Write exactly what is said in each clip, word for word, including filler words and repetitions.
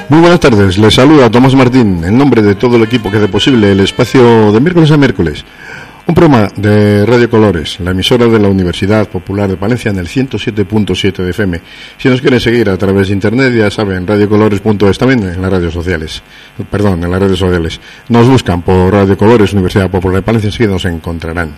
Muy buenas tardes, les saluda Tomás Martín en nombre de todo el equipo que hace posible el espacio de miércoles a miércoles, un programa de Radio Colores, la emisora de la Universidad Popular de Palencia en el ciento siete punto siete de F M. Si nos quieren seguir a través de internet, ya saben, radiocolores punto es, también en las redes sociales, perdón, en las redes sociales. Nos buscan por Radio Colores, Universidad Popular de Palencia, enseguida nos encontrarán.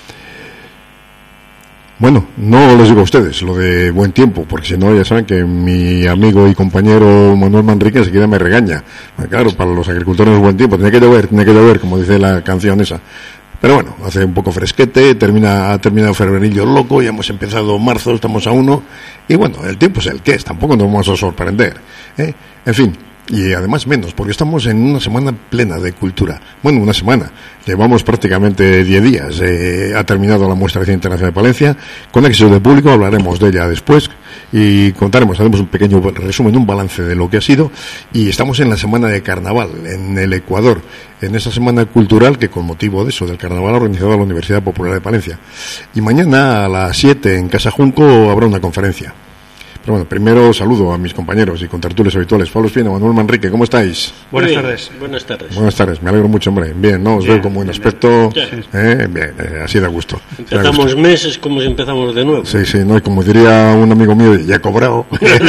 Bueno, no les digo a ustedes lo de buen tiempo, porque si no ya saben que mi amigo y compañero Manuel Manrique enseguida me regaña. Claro, para los agricultores es buen tiempo, tiene que llover, tiene que llover, como dice la canción esa. Pero bueno, hace un poco fresquete, termina, ha terminado febrerillo loco, ya hemos empezado marzo, estamos a uno, y bueno, el tiempo es el que es, tampoco nos vamos a sorprender, ¿eh? En fin. Y además menos, porque estamos en una semana plena de cultura. Bueno, una semana. Llevamos prácticamente diez días. Eh, ha terminado la Muestra Internacional de Palencia. Con éxito de público, hablaremos de ella después. Y contaremos, haremos un pequeño resumen, un balance de lo que ha sido. Y estamos en la semana de carnaval, en el Ecuador. En esa semana cultural que con motivo de eso, del carnaval, ha organizado la Universidad Popular de Palencia. Y mañana a las siete en Casa Junco habrá una conferencia. Pero bueno, primero saludo a mis compañeros y contertulios habituales. Pablo Espina, Manuel Manrique, ¿cómo estáis? Buenas bien, tardes. Buenas tardes. Buenas tardes, me alegro mucho, hombre. Bien, ¿no? Os bien, veo con buen aspecto. Bien, eh, bien eh, así da gusto. Empezamos gusto. meses como si empezamos de nuevo. Sí, sí, no, y como diría un amigo mío, ya he cobrado.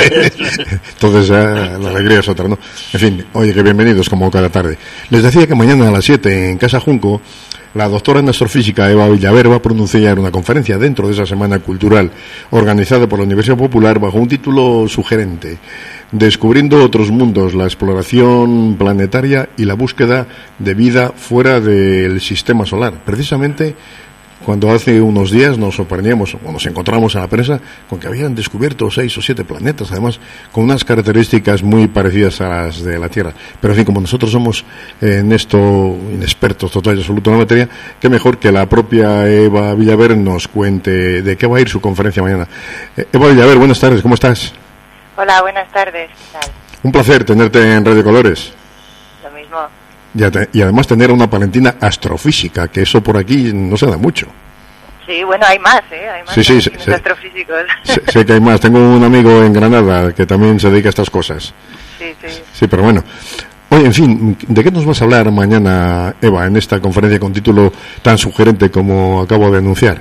Entonces ya la alegría es otra, ¿no? En fin, oye, que bienvenidos como cada tarde. Les decía que mañana a las siete en Casa Junco, la doctora en astrofísica Eva Villaver va a pronunciar una conferencia dentro de esa semana cultural organizada por la Universidad Popular bajo un título sugerente: Descubriendo otros mundos, la exploración planetaria y la búsqueda de vida fuera del sistema solar. Precisamente cuando hace unos días nos sorprendíamos, o nos encontramos en la prensa, con que habían descubierto seis o siete planetas, además con unas características muy parecidas a las de la Tierra. Pero en fin, como nosotros somos eh, en esto inexpertos total y absoluto en la materia, qué mejor que la propia Eva Villaver nos cuente de qué va a ir su conferencia mañana. Eh, Eva Villaver, buenas tardes, ¿cómo estás? Hola, buenas tardes. ¿Qué tal? Un placer tenerte en Radio Colores. Lo mismo. Y, te, y además tener una palentina astrofísica, que eso por aquí no se da mucho. Sí, bueno, hay más, ¿eh? Hay más sí, sí, sí, astrofísicos. Sé, sé que hay más. Tengo un amigo en Granada que también se dedica a estas cosas. Sí, sí. Sí, pero bueno. Oye, en fin, ¿de qué nos vas a hablar mañana, Eva, en esta conferencia con título tan sugerente como acabo de anunciar?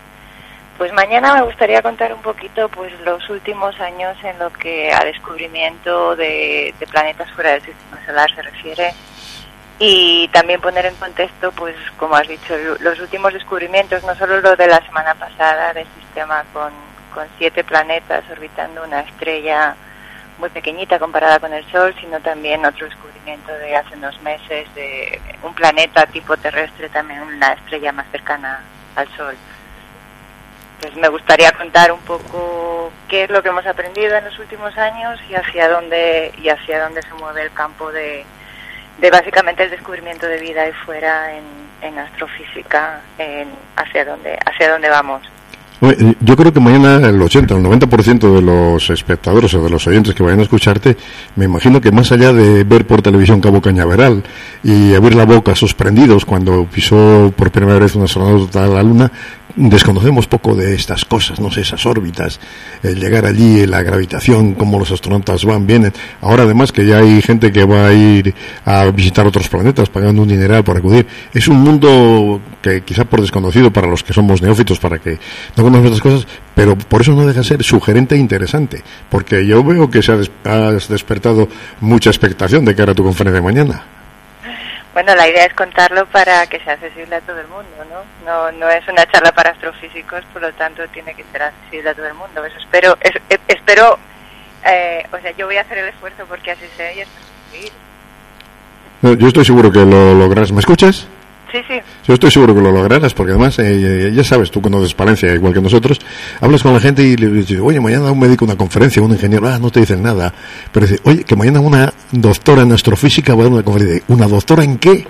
Pues mañana me gustaría contar un poquito pues los últimos años en lo que a descubrimiento de, de planetas fuera del sistema solar se refiere. Y también poner en contexto, pues como has dicho, los últimos descubrimientos, no solo lo de la semana pasada del sistema con, con siete planetas orbitando una estrella muy pequeñita comparada con el Sol, sino también otro descubrimiento de hace unos meses de un planeta tipo terrestre, también una estrella más cercana al Sol. Pues me gustaría contar un poco qué es lo que hemos aprendido en los últimos años y hacia dónde y hacia dónde se mueve el campo de de básicamente el descubrimiento de vida ahí fuera en, en astrofísica, en hacia dónde hacia dónde vamos. Yo creo que mañana el ochenta o el noventa por ciento de los espectadores o de los oyentes que vayan a escucharte, me imagino que más allá de ver por televisión Cabo Cañaveral y abrir la boca sorprendidos cuando pisó por primera vez un astronauta a la Luna, desconocemos poco de estas cosas, no sé, esas órbitas, el llegar allí, la gravitación, cómo los astronautas van, vienen. Ahora además que ya hay gente que va a ir a visitar otros planetas pagando un dineral por acudir. Es un mundo que quizá por desconocido para los que somos neófitos, para que no conocemos estas cosas, pero por eso no deja de ser sugerente e interesante, porque yo veo que se ha des- has despertado mucha expectación de cara a tu conferencia de mañana. Bueno, la idea es contarlo para que sea accesible a todo el mundo, ¿no? No, no es una charla para astrofísicos, por lo tanto tiene que ser accesible a todo el mundo. Eso espero, es, es, espero, eh, o sea, yo voy a hacer el esfuerzo porque así sea y espero seguir. No, yo estoy seguro que lo lograrás. ¿Me escuchas? Sí, sí. Yo estoy seguro que lo lograrás, porque además, eh, ya sabes, tú conoces Palencia igual que nosotros, hablas con la gente y le dices, oye, mañana un médico una conferencia, un ingeniero, ah, no te dicen nada, pero dice, oye, que mañana una doctora en astrofísica va a dar una conferencia. ¿Una doctora en qué?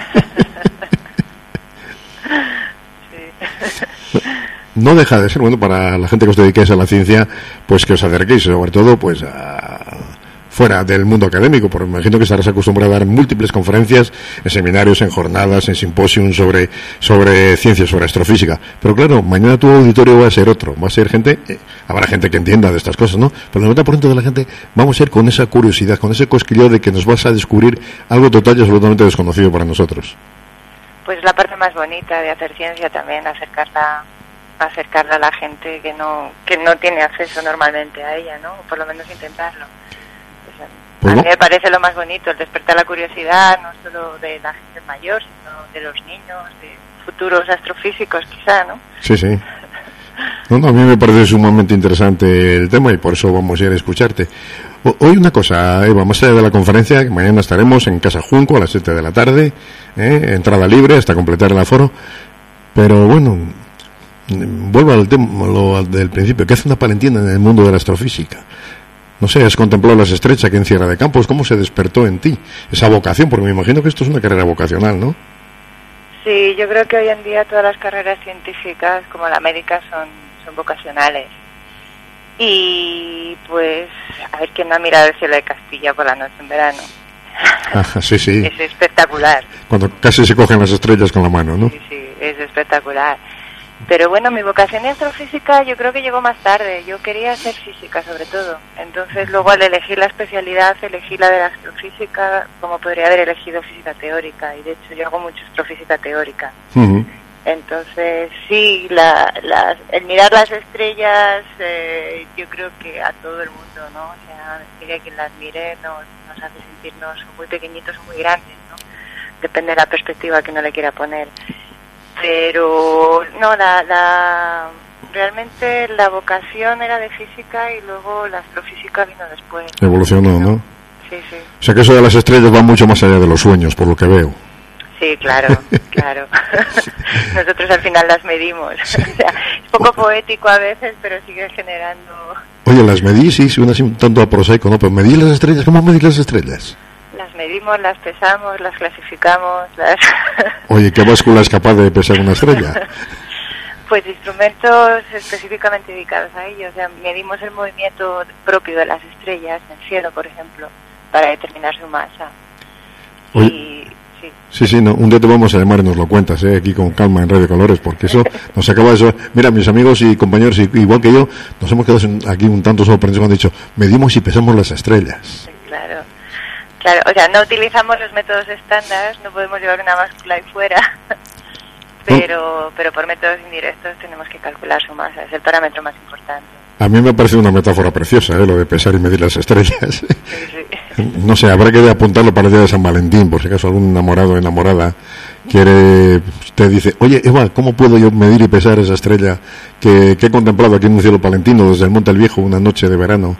Sí. No deja de ser bueno para la gente que os dediquéis a la ciencia, pues que os acerquéis, sobre todo, pues a fuera del mundo académico, porque me imagino que estarás acostumbrado a dar múltiples conferencias, en seminarios, en jornadas, en simposios sobre, sobre ciencias, sobre astrofísica. Pero claro, mañana tu auditorio va a ser otro, va a ser gente, eh, habrá gente que entienda de estas cosas, ¿no? Pero el noventa por ciento de la gente vamos a ir con esa curiosidad, con ese cosquilleo de que nos vas a descubrir algo total y absolutamente desconocido para nosotros. Pues la parte más bonita de hacer ciencia también, acercarla acercarla a la gente que no que no tiene acceso normalmente a ella, ¿no? O por lo menos intentarlo. O sea, pues a no. mí me parece lo más bonito, el despertar la curiosidad, no solo de la gente mayor, sino de los niños, de futuros astrofísicos quizá, ¿no? Sí, sí. No, no, a mí me parece sumamente interesante el tema y por eso vamos a ir a escucharte. O, hoy una cosa, Eva, más allá de la conferencia, que mañana estaremos en Casa Junco a las siete de la tarde, ¿eh? Entrada libre hasta completar el aforo, pero bueno, vuelvo al tema lo, del principio, ¿qué hace una palentina en el mundo de la astrofísica? No sé, has contemplado las estrechas que en Sierra de Campos, ¿cómo se despertó en ti esa vocación? Porque me imagino que esto es una carrera vocacional, ¿no? Sí, yo creo que hoy en día todas las carreras científicas, como la médica, son, son vocacionales. Y pues, a ver quién no ha mirado el cielo de Castilla por la noche en verano. Ajá, sí, sí. Es espectacular. Cuando casi se cogen las estrellas con la mano, ¿no? Sí, sí, es espectacular. Pero bueno, mi vocación de astrofísica yo creo que llegó más tarde. Yo quería hacer física sobre todo. Entonces luego al elegir la especialidad elegí la de la astrofísica, como podría haber elegido física teórica. Y de hecho yo hago mucho astrofísica teórica. Uh-huh. Entonces sí, la, la, el mirar las estrellas eh, yo creo que a todo el mundo, ¿no? O sea, mire a quien las mire nos, nos hace sentirnos muy pequeñitos o muy grandes, ¿no? Depende de la perspectiva que uno le quiera poner. Pero no, la, la realmente la vocación era de física y luego la astrofísica vino después. Evolucionó, ¿no? Sí, sí. O sea que eso de las estrellas va mucho más allá de los sueños, por lo que veo. Sí, claro, claro. Nosotros al final las medimos. O sea, es poco poético a veces, pero sigue generando... Oye, las medís, sí, sí, una así un tanto a prosaico, ¿no? Pero medir las estrellas, ¿cómo medir las estrellas? Las medimos, las pesamos, las clasificamos, las... Oye, ¿qué báscula es capaz de pesar una estrella? Pues instrumentos específicamente dedicados a ello. O sea, medimos el movimiento propio de las estrellas en el cielo, por ejemplo, para determinar su masa. Oye, y... Sí, sí, sí no, un día te vamos a llamar y nos lo cuentas, ¿eh? Aquí con calma en Radio Colores, porque eso nos acaba de... Eso. Mira, mis amigos y compañeros, igual que yo, nos hemos quedado aquí un tanto sorprendidos cuando han dicho, medimos y pesamos las estrellas. Sí, claro. Claro, o sea, no utilizamos los métodos estándar, no podemos llevar una báscula ahí fuera, pero, pero por métodos indirectos tenemos que calcular su masa, es el parámetro más importante. A mí me ha parecido una metáfora preciosa, ¿eh? Lo de pesar y medir las estrellas. Sí, sí. No sé, habrá que apuntarlo para el día de San Valentín, por si acaso algún enamorado o enamorada quiere, te dice, oye, Eva, ¿cómo puedo yo medir y pesar esa estrella que, que he contemplado aquí en un cielo palentino desde el Monte el Viejo una noche de verano?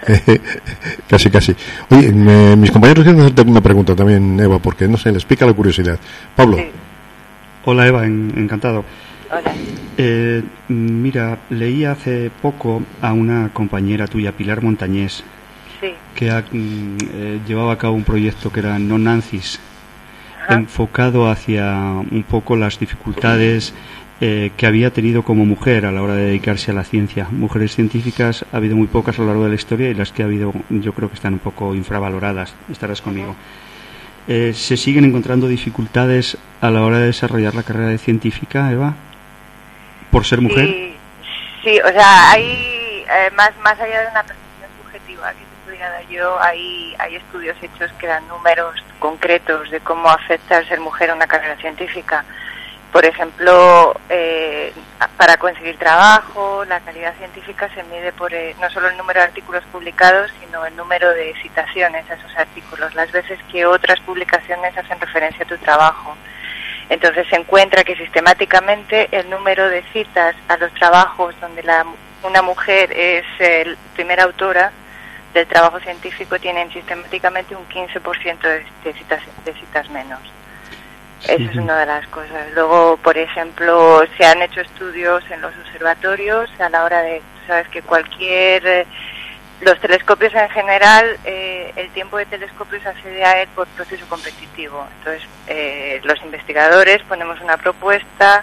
casi, casi. Oye, me, mis compañeros quieren hacerte una pregunta también, Eva, porque no sé, les pica la curiosidad. Pablo. Sí. Hola, Eva, en, encantado. Hola. Eh, mira, leí hace poco a una compañera tuya, Pilar Montañés, sí, que ha, eh, llevaba a cabo un proyecto que era No Nancy's, Ajá. enfocado hacia un poco las dificultades eh, que había tenido como mujer a la hora de dedicarse a la ciencia. Mujeres científicas ha habido muy pocas a lo largo de la historia y las que ha habido yo creo que están un poco infravaloradas, estarás conmigo. Eh, ¿Se siguen encontrando dificultades a la hora de desarrollar la carrera de científica, Eva? ¿Por ser mujer? Sí, sí, o sea, hay eh, más más allá de una percepción subjetiva que te pudiera dar yo, hay, hay estudios hechos que dan números concretos de cómo afecta el ser mujer a una carrera científica. Por ejemplo, eh, para conseguir trabajo, la calidad científica se mide por eh, no solo el número de artículos publicados, sino el número de citaciones a esos artículos, las veces que otras publicaciones hacen referencia a tu trabajo. Entonces se encuentra que sistemáticamente el número de citas a los trabajos donde la, una mujer es eh, primera autora del trabajo científico tienen sistemáticamente un quince por ciento de, de, citas, de citas menos. Sí. Eso es una de las cosas. Luego, por ejemplo, se han hecho estudios en los observatorios a la hora de, sabes que cualquier... Eh, los telescopios en general, eh, el tiempo de telescopio se accede a él por proceso competitivo. Entonces, eh, los investigadores ponemos una propuesta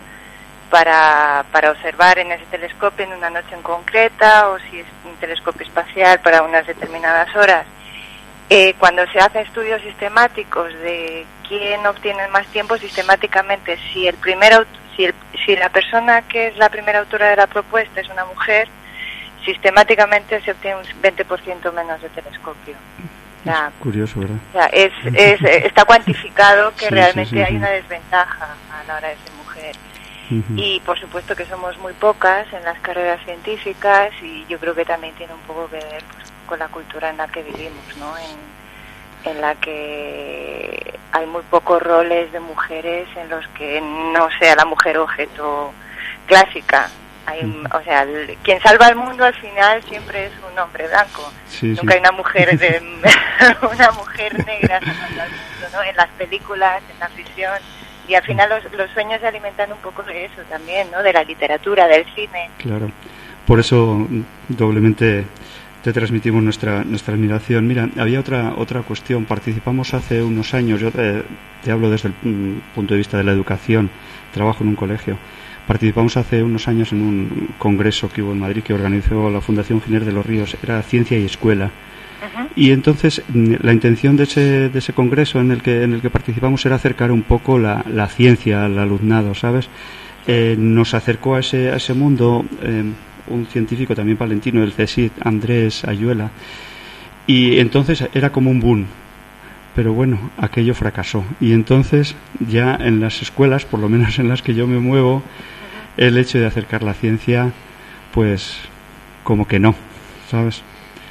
para, para observar en ese telescopio en una noche en concreta, o si es un telescopio espacial para unas determinadas horas. eh, cuando se hacen estudios sistemáticos de quién obtiene más tiempo, sistemáticamente, si el primer si, el, si la persona que es la primera autora de la propuesta es una mujer, sistemáticamente se obtiene un veinte por ciento menos de telescopio. O sea, es curioso, ¿verdad? O sea, es, es, está cuantificado que sí, realmente sí, sí, hay sí. una desventaja a la hora de ser mujer. Uh-huh. Y por supuesto que somos muy pocas en las carreras científicas, y yo creo que también tiene un poco que ver pues, con la cultura en la que vivimos, ¿no? En, en la que hay muy pocos roles de mujeres en los que no sea la mujer objeto clásica. Hay, uh-huh. O sea, el, quien salva al mundo al final siempre es un hombre blanco. Sí, Nunca sí. hay una mujer de, una mujer negra salvando al mundo, ¿no? En las películas, en la ficción. Y al final los, los sueños se alimentan un poco de eso también, ¿no? De la literatura, del cine. Claro. Por eso doblemente te transmitimos nuestra nuestra admiración. Mira, había otra otra cuestión. Participamos hace unos años, yo te, te hablo desde el punto de vista de la educación, trabajo en un colegio. Participamos hace unos años en un congreso que hubo en Madrid que organizó la Fundación Giner de los Ríos, era Ciencia y Escuela. Uh-huh. Y entonces la intención de ese de ese congreso en el que en el que participamos era acercar un poco la, la ciencia al alumnado, ¿sabes? Eh, nos acercó a ese a ese mundo eh, un científico también palentino del CSIC, Andrés Ayuela, y entonces era como un boom. Pero bueno, aquello fracasó. Y entonces ya en las escuelas, por lo menos en las que yo me muevo, el hecho de acercar la ciencia, pues como que no, ¿sabes?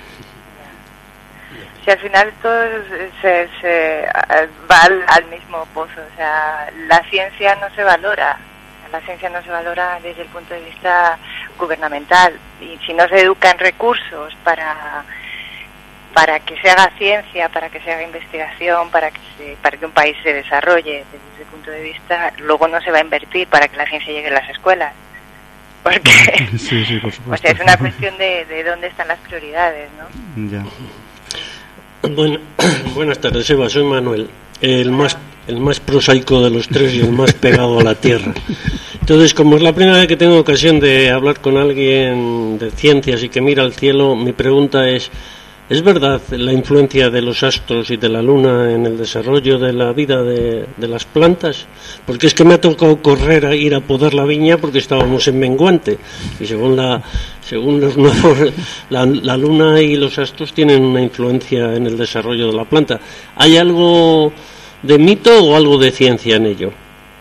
Si al final todo se, se va al, al mismo pozo, o sea, la ciencia no se valora, la ciencia no se valora desde el punto de vista gubernamental, y si no se educan recursos para para que se haga ciencia, para que se haga investigación, para que se, para que un país se desarrolle desde ese punto de vista, luego no se va a invertir para que la ciencia llegue a las escuelas. Porque sí, sí, por supuesto. O sea, es una cuestión de, de dónde están las prioridades, ¿no? Ya. Bueno, buenas tardes, Eva, soy Manuel, el más el más prosaico de los tres y el más pegado a la tierra. Entonces, como es la primera vez que tengo ocasión de hablar con alguien de ciencias y que mira al cielo, mi pregunta es: ¿es verdad la influencia de los astros y de la luna en el desarrollo de la vida de, de las plantas? Porque es que me ha tocado correr a ir a podar la viña porque estábamos en menguante, y según la según los nuevos, la, la luna y los astros tienen una influencia en el desarrollo de la planta. ¿Hay algo de mito o algo de ciencia en ello?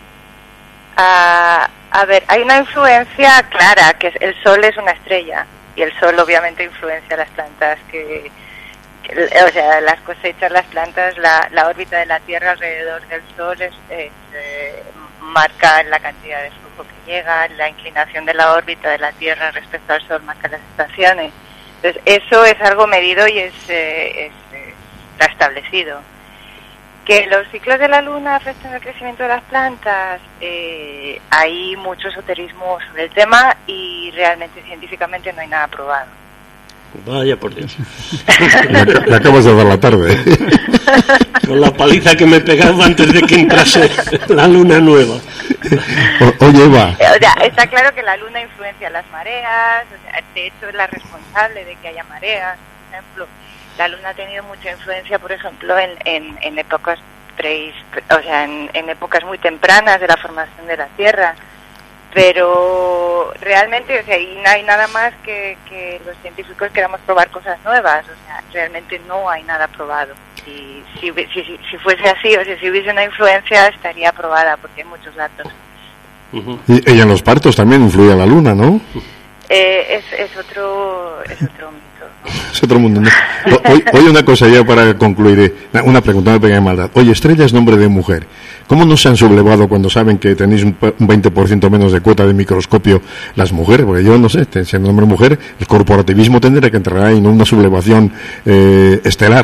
Uh, a ver, hay una influencia clara, que es, el Sol es una estrella, y el Sol obviamente influencia las plantas, que, que o sea, las cosechas, las plantas, la, la órbita de la Tierra alrededor del Sol es, es eh, marca la cantidad de flujo que llega, la inclinación de la órbita de la Tierra respecto al Sol marca las estaciones. Entonces eso es algo medido y es, eh, es eh, está establecido. Que los ciclos de la Luna afectan el crecimiento de las plantas, eh, hay mucho esoterismo sobre el tema y realmente científicamente no hay nada probado. Vaya por Dios. Le, le acabas de dar la tarde. Con la paliza que me he pegado antes de que entrase la luna nueva. O, oye, Eva. O sea, está claro que la Luna influencia las mareas, o sea, de hecho es la responsable de que haya mareas, por ejemplo. La Luna ha tenido mucha influencia, por ejemplo, en, en, en épocas pre, o sea, en, en épocas muy tempranas de la formación de la Tierra. Pero realmente, o sea, y no hay nada más que, que los científicos queramos probar cosas nuevas. O sea, realmente no hay nada probado. Y si, si, si, si fuese así, o sea, si hubiese una influencia, estaría probada, porque hay muchos datos. Uh-huh. Y, y en los partos también influye la luna, ¿no? Eh, es, es otro es otro mito. Es otro mundo, ¿no? Oye, oye, una cosa ya para concluir, una pregunta, una pequeña maldad. Oye, Estrella es nombre de mujer. ¿Cómo no se han sublevado cuando saben que tenéis un veinte por ciento menos de cuota de microscopio las mujeres? Porque yo no sé, siendo nombre mujer, el corporativismo tendría que entrar ahí en una sublevación eh, estelar.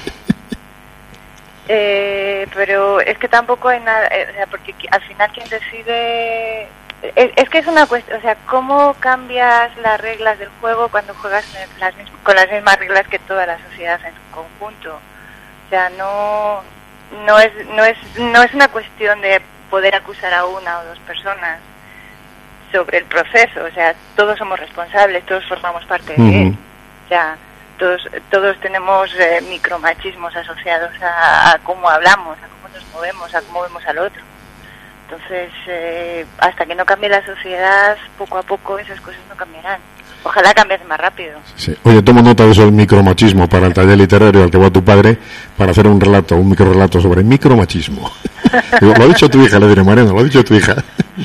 Eh, pero es que tampoco hay nada, eh, o sea, porque al final quien decide... Es, es que es una cuestión, o sea, ¿cómo cambias las reglas del juego cuando juegas las, con las mismas reglas que toda la sociedad en su conjunto? O sea, no no es no es no es una cuestión de poder acusar a una o dos personas sobre el proceso, o sea, todos somos responsables, todos formamos parte de él. O sea, todos, todos tenemos eh, micromachismos asociados a, a cómo hablamos, a cómo nos movemos, a cómo vemos al otro. Entonces, eh, hasta que no cambie la sociedad, poco a poco esas cosas no cambiarán. Ojalá cambies más rápido. Sí. Oye, tomo nota de eso del micromachismo para el taller literario al que va tu padre para hacer un relato, un microrelato sobre micromachismo. Digo, lo ha dicho tu hija, le diré, Mariano, lo ha dicho tu hija.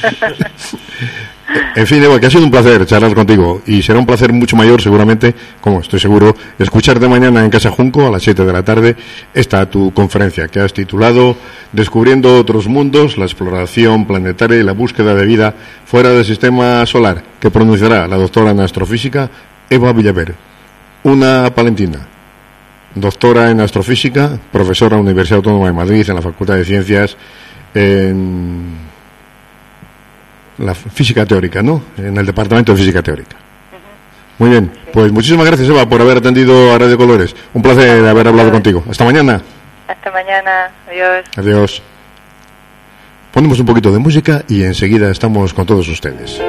En fin, Eva, que ha sido un placer charlar contigo y será un placer mucho mayor seguramente, como estoy seguro, escucharte mañana en Casa Junco a las siete de la tarde esta tu conferencia que has titulado Descubriendo otros mundos, la exploración planetaria y la búsqueda de vida fuera del sistema solar, que pronunciará la doctora en astrofísica Eva Villaver, una palentina, doctora en astrofísica, profesora en la Universidad Autónoma de Madrid en la Facultad de Ciencias en la física teórica, ¿no? En el departamento de física teórica. Uh-huh. Muy bien, pues muchísimas gracias, Eva, por haber atendido a Radio Colores. Un placer haber hablado contigo. Hasta mañana. Hasta mañana. Adiós. Adiós. Ponemos un poquito de música y enseguida estamos con todos ustedes.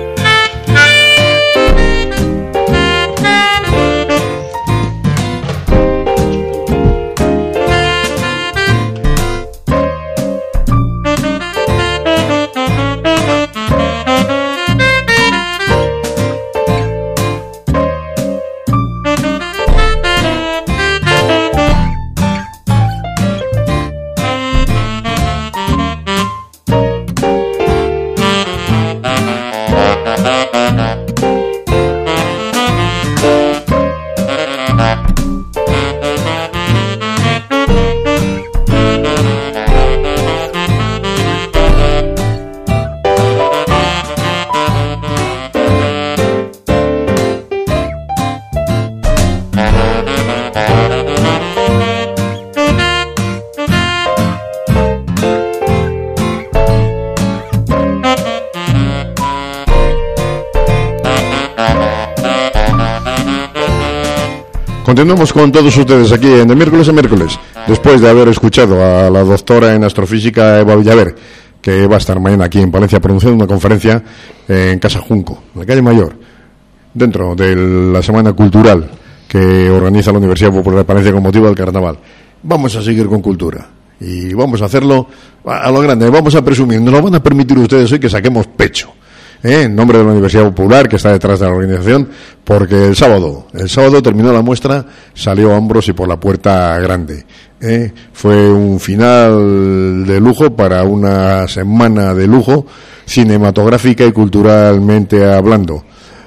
Continuamos con todos ustedes aquí en De Miércoles a Miércoles, después de haber escuchado a la doctora en astrofísica Eva Villaver, que va a estar mañana aquí en Palencia pronunciando una conferencia en Casa Junco, en la calle Mayor, dentro de la Semana Cultural que organiza la Universidad Popular de Palencia con motivo del Carnaval. Vamos a seguir con cultura y vamos a hacerlo a lo grande, vamos a presumir, nos lo van a permitir ustedes hoy que saquemos pecho. ¿Eh? En nombre de la Universidad Popular, que está detrás de la organización, porque el sábado, el sábado terminó la muestra, salió Ambros y por la puerta grande. ¿Eh? Fue un final de lujo para una semana de lujo, cinematográfica y culturalmente hablando.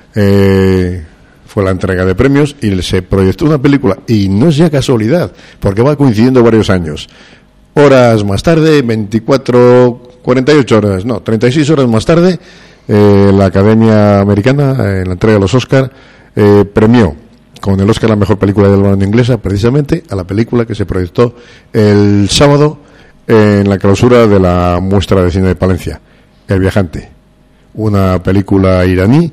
Eh, fue la entrega de premios y se proyectó una película, y no es ya casualidad, porque va coincidiendo varios años. Horas más tarde, veinticuatro, cuarenta y ocho horas, no, treinta y seis horas más tarde, Eh, la Academia Americana, en eh, la entrega de los Oscar, eh, premió con el Oscar a la mejor película de la banda inglesa, precisamente a la película que se proyectó el sábado eh, en la clausura de la muestra de cine de Palencia, El Viajante, una película iraní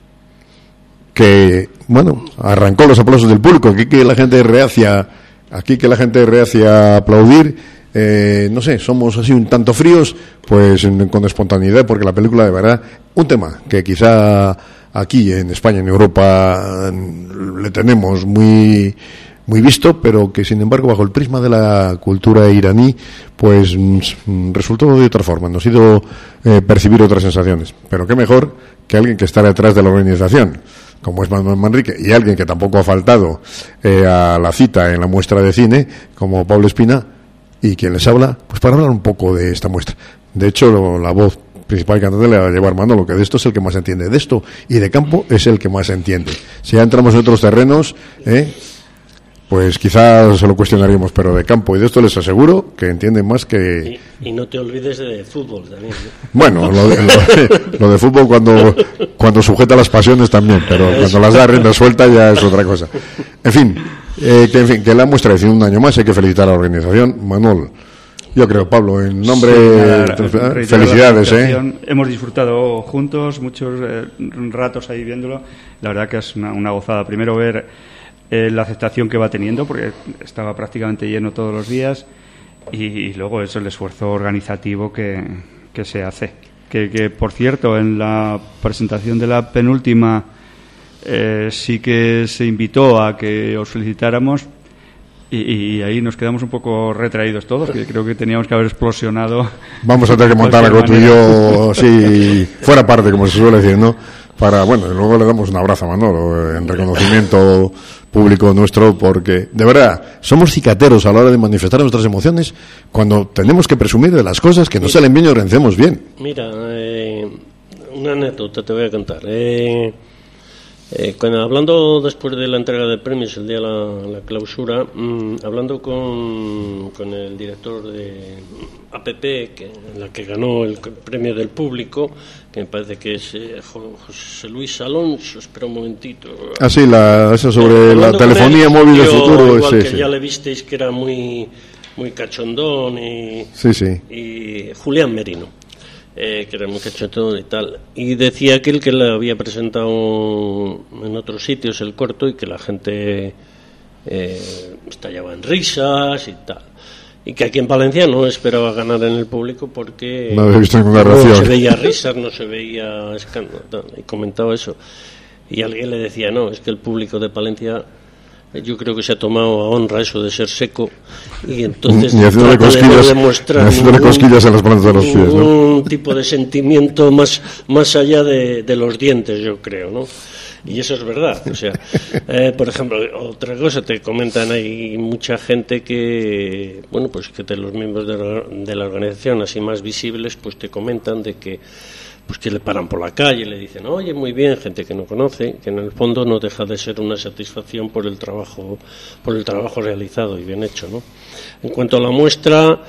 que, bueno, arrancó los aplausos del público. Aquí que la gente reacia, aquí que la gente reacia a aplaudir. Eh, no sé, somos así un tanto fríos, pues con espontaneidad, porque la película, de verdad, un tema que quizá aquí en España, en Europa, le tenemos muy muy visto, pero que sin embargo bajo el prisma de la cultura iraní, pues resultó de otra forma, nos hizo eh, percibir otras sensaciones. Pero qué mejor que alguien que está detrás de la organización, como es Manuel Manrique, y alguien que tampoco ha faltado eh, a la cita en la muestra de cine, como Pablo Espina, y quien les habla, pues para hablar un poco de esta muestra. De hecho, lo, la voz principal cantante le va a llevar Manolo, que de esto es el que más entiende, de esto y de campo es el que más entiende. Si ya entramos en otros terrenos, ¿eh? pues quizás se lo cuestionaríamos, pero de campo y de esto les aseguro que entienden más que... Y, y no te olvides de fútbol también, ¿no? Bueno, lo de, lo, lo de fútbol cuando, cuando sujeta las pasiones también, pero cuando las da rienda suelta ya es otra cosa. En fin... Eh, que en fin, que la muestra de un año más, hay que felicitar a la organización. Manuel, yo creo, Pablo, en nombre sí, de felicidades, ¿eh? Hemos disfrutado juntos muchos eh, ratos ahí viéndolo. La verdad que es una, una gozada. Primero ver eh, la aceptación que va teniendo, porque estaba prácticamente lleno todos los días, y, y luego eso, el esfuerzo organizativo que, que se hace. Que, que, por cierto, en la presentación de la penúltima eh, sí que se invitó a que os felicitáramos y, y ahí nos quedamos un poco retraídos todos, que creo que teníamos que haber explosionado. Vamos a tener que montar algo tú y yo, sí, fuera parte, como se suele decir, ¿no? Para, bueno, luego le damos un abrazo a Manolo en reconocimiento público nuestro, porque de verdad somos cicateros a la hora de manifestar nuestras emociones cuando tenemos que presumir de las cosas que nos salen bien y organizamos bien. Mira, eh, una anécdota te voy a contar. Eh, eh, cuando, hablando después de la entrega de premios, el día de la, la clausura, mmm, hablando con, con el director de A P P, que, la que ganó el premio del público, que me parece que es eh, José Luis Alonso, espera un momentito. Ah, sí, la, eso sobre eh, la telefonía él, móvil del futuro. Igual ese, que sí. Ya le visteis que era muy, muy cachondón y, sí, sí. y Julián Merino. Eh, que era muy cachetón y tal, y decía aquel que le había presentado en otros sitios el corto y que la gente eh, estallaba en risas y tal, y que aquí en Valencia no esperaba ganar en el público porque no había visto ninguna no reacción. se veía risas, no se veía escándalo, y comentaba eso, y alguien le decía, no, es que el público de Palencia, yo creo que se ha tomado a honra eso de ser seco y entonces ni haciéndole cosquillas, demostrar ningún, cosquillas en las plantas de los pies, ¿no? Un tipo de sentimiento más más allá de, de los dientes, yo creo, ¿no? Y eso es verdad, o sea, eh, por ejemplo, otra cosa te comentan, hay mucha gente que, bueno, pues que de los miembros de la, de la organización así más visibles, pues te comentan de que pues que le paran por la calle, le dicen, oye, muy bien, gente que no conoce, que en el fondo no deja de ser una satisfacción por el trabajo, por el trabajo realizado y bien hecho, ¿no? En cuanto a la muestra,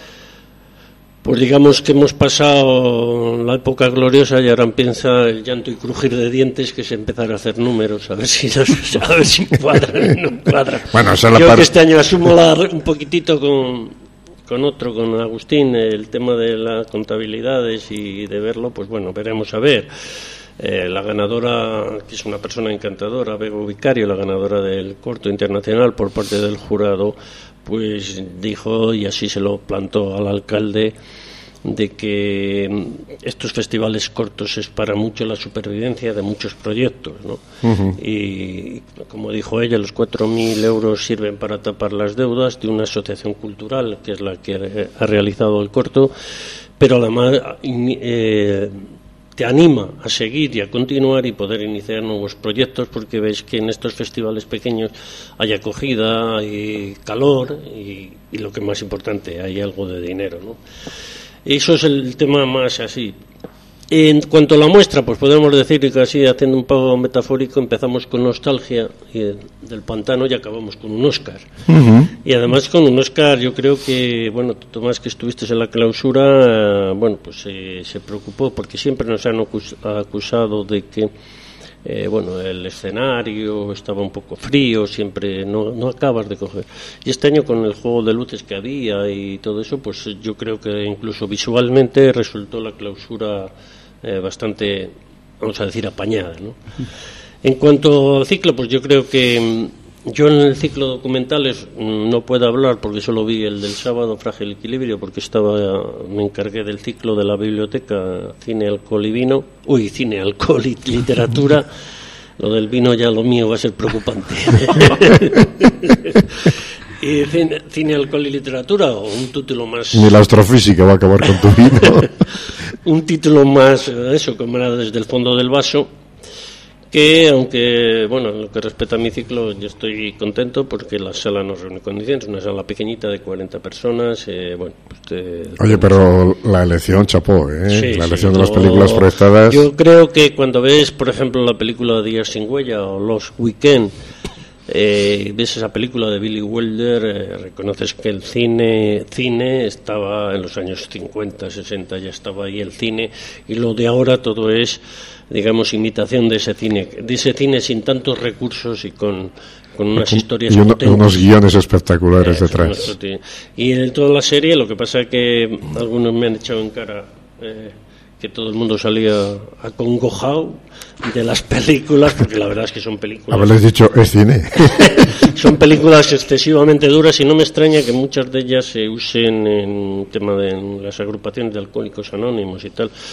pues digamos que hemos pasado la época gloriosa y ahora empieza el llanto y crujir de dientes, que es empezar a hacer números, a ver si nos, a ver si cuadran o no cuadran. Bueno, yo la par... que este año asumo la, un poquitito con... con otro, con Agustín, el tema de las contabilidades y de verlo, pues bueno, veremos a ver. Eh, la ganadora, que es una persona encantadora, Bego Vicario, la ganadora del corto internacional por parte del jurado, pues dijo, y así se lo plantó al alcalde, de que estos festivales cortos es para mucho la supervivencia de muchos proyectos, ¿no? Uh-huh. Y como dijo ella, los cuatro mil euros sirven para tapar las deudas de una asociación cultural que es la que ha realizado el corto, pero además eh, te anima a seguir y a continuar y poder iniciar nuevos proyectos, porque ves que en estos festivales pequeños hay acogida, hay calor y, y lo que más importante, hay algo de dinero, ¿no? Eso es el tema más así. En cuanto a la muestra, pues podemos decir que así, haciendo un poco metafórico, empezamos con Nostalgia y del Pantano y acabamos con un Oscar. Uh-huh. Y además con un Oscar, yo creo que, bueno, Tomás, que estuviste en la clausura, bueno, pues eh, se preocupó, porque siempre nos han acusado de que Eh, bueno, el escenario estaba un poco frío, siempre no, no acabas de coger. Y este año, con el juego de luces que había y todo eso, pues yo creo que incluso visualmente resultó la clausura eh, bastante, vamos a decir, apañada, ¿no? En cuanto al ciclo, pues yo creo que yo en el ciclo documentales no puedo hablar porque solo vi el del sábado, Frágil Equilibrio, porque estaba me encargué del ciclo de la biblioteca Cine, Alcohol y Vino. Uy, Cine, Alcohol y Literatura. Lo del vino ya lo mío va a ser preocupante. Y cine, cine, Alcohol y Literatura, o un título más... Ni la astrofísica va a acabar con tu vino. Un título más, eso, como era Desde el fondo del vaso, que aunque, bueno, en lo que respecta a mi ciclo, yo estoy contento porque la sala no reúne condiciones, una sala pequeñita de cuarenta personas, eh, bueno, pues te, Oye, pero la elección chapó, ¿eh? Sí, la elección sí, de las no, películas proyectadas. Yo creo que cuando ves, por ejemplo, la película Días sin huella o Lost Weekend, eh, ves esa película de Billy Wilder, eh, reconoces que el cine cine estaba en los años cincuenta, sesenta, ya estaba ahí el cine, y lo de ahora todo es, digamos, imitación de ese cine, de ese cine sin tantos recursos y con, con unas historias y uno, potentes. Unos guiones espectaculares Eso, detrás. Y en toda la serie, lo que pasa es que algunos me han echado en cara eh, que todo el mundo salía acongojado de las películas, porque la verdad es que son películas... Haberles dicho, es cine. Son películas excesivamente duras y no me extraña que muchas de ellas se usen en tema de en las agrupaciones de alcohólicos anónimos y tal,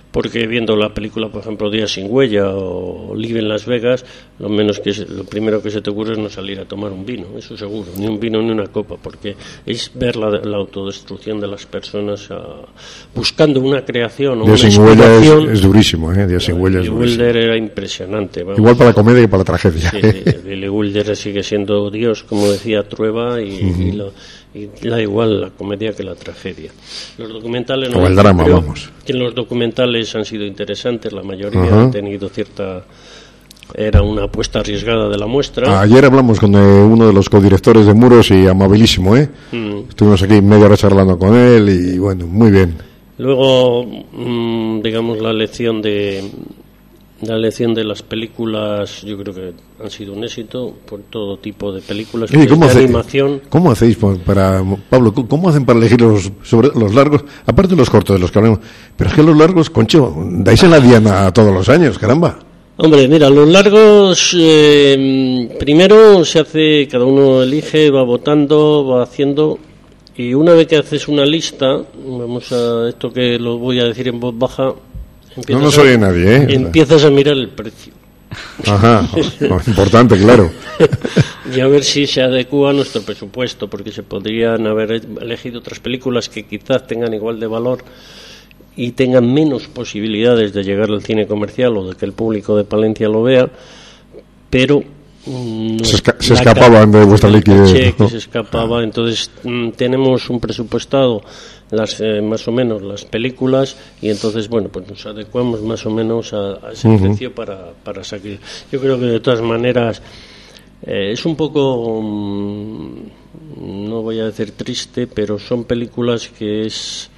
porque viendo la película, por ejemplo, Días sin huella o Live en Las Vegas, lo menos que se, lo primero que se te ocurre es no salir a tomar un vino, eso seguro, ni un vino ni una copa, porque es ver la, la autodestrucción de las personas a, buscando una creación o Días una sin huella es, inspiración. es durísimo, ¿eh? Días sin huella es Billy durísimo. Wilder era impresionante. Vamos. Igual para la comedia que para la tragedia. Sí, sí, Billy Wilder sigue siendo Dios, como decía Trueba, y, uh-huh. y, lo, y da igual la comedia que la tragedia. Los documentales no, o el drama, vamos. Que los documentales han sido interesantes, la mayoría uh-huh. han tenido cierta... Era una apuesta arriesgada de la muestra. Ayer hablamos con eh, uno de los codirectores de Muros y amabilísimo, ¿eh? Mm. Estuvimos aquí media hora charlando con él y bueno, muy bien. Luego, mmm, digamos, la lección de... La elección de las películas, yo creo que han sido un éxito por todo tipo de películas. Oye, ¿cómo de hace, animación. ¿Cómo hacéis para, Pablo, cómo hacen para elegir los, sobre, los largos? Aparte de los cortos de los que hablamos, pero es que los largos, Concho, dais en la diana todos los años, caramba. Hombre, mira, los largos, eh, primero se hace, cada uno elige, va votando, va haciendo, y una vez que haces una lista, vamos a esto que lo voy a decir en voz baja. No nos oye nadie, ¿eh? Empiezas a mirar el precio. Ajá, importante, claro. Y a ver si se adecúa a nuestro presupuesto, porque se podrían haber elegido otras películas que quizás tengan igual de valor y tengan menos posibilidades de llegar al cine comercial o de que el público de Palencia lo vea, pero... No, se, esca- se escapaban de vuestra liquidez, ¿no? Que se escapaba, entonces mm, tenemos un presupuestado las eh, más o menos las películas y entonces bueno pues nos adecuamos más o menos a, a ese uh-huh. precio para para sacar. Yo creo que de todas maneras eh, es un poco mm, no voy a decir triste, pero son películas que es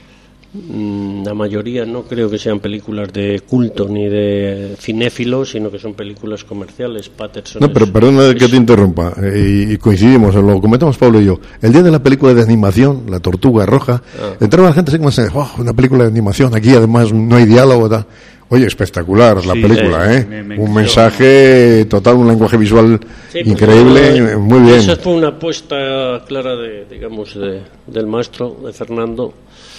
la mayoría no creo que sean películas de culto ni de cinéfilos, sino que son películas comerciales. Patterson no, pero es, perdona es... que te interrumpa, eh, y coincidimos, lo comentamos Pablo y yo. El día de la película de animación, La Tortuga Roja, ah. entraba la gente así como se oh, una película de animación, aquí además no hay diálogo, tal. Oye, espectacular sí, la película, ¿eh? Me, me un mensaje total, un lenguaje visual sí, increíble, pues, muy bien. Esa fue una apuesta clara de, digamos, de, del maestro, de Fernando.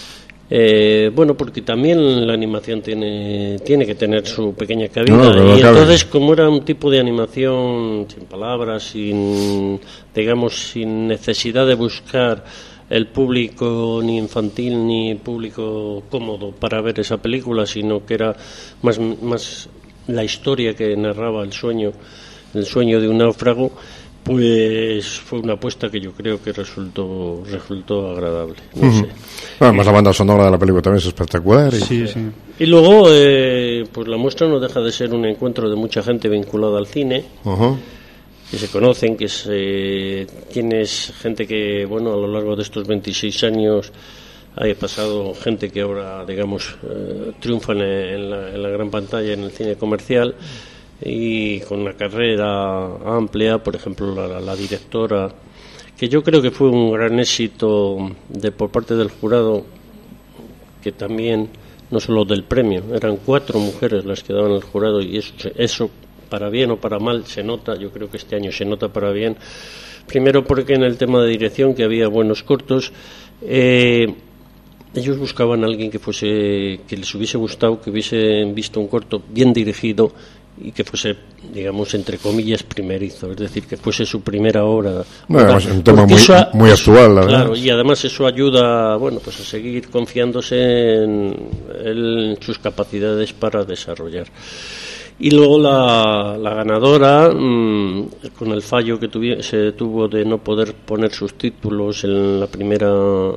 Eh, bueno, porque también la animación tiene tiene que tener su pequeña cabida no, no, y cabe. Entonces como era un tipo de animación sin palabras, sin digamos sin necesidad de buscar el público ni infantil ni público cómodo para ver esa película, sino que era más más la historia que narraba el sueño el sueño de un náufrago, pues fue una apuesta que yo creo que resultó resultó agradable. No uh-huh. sé. Además, la banda sonora de la película también es espectacular. Y, sí, sí. y luego, eh, pues la muestra no deja de ser un encuentro de mucha gente vinculada al cine, uh-huh. que se conocen, que se, tienes gente que, bueno, a lo largo de estos veintiséis años ha pasado gente que ahora, digamos, eh, triunfa en, en, la, en la gran pantalla, en el cine comercial. Y con una carrera amplia, por ejemplo la, la directora, que yo creo que fue un gran éxito de por parte del jurado, que también no solo del premio, eran cuatro mujeres las que daban el jurado, y eso, eso para bien o para mal se nota. Yo creo que este año se nota para bien, primero porque en el tema de dirección, que había buenos cortos, eh, ellos buscaban a alguien que fuese, que les hubiese gustado, que hubiesen visto un corto bien dirigido y que fuese, digamos, entre comillas, primerizo, es decir, que fuese su primera obra. Bueno, es un tema muy, eso, muy actual, la claro, verdad. Y además eso ayuda, bueno, pues a seguir confiándose en, en sus capacidades para desarrollar. Y luego la, la ganadora, mmm, con el fallo que tuvi, se tuvo de no poder poner sus títulos en la primera...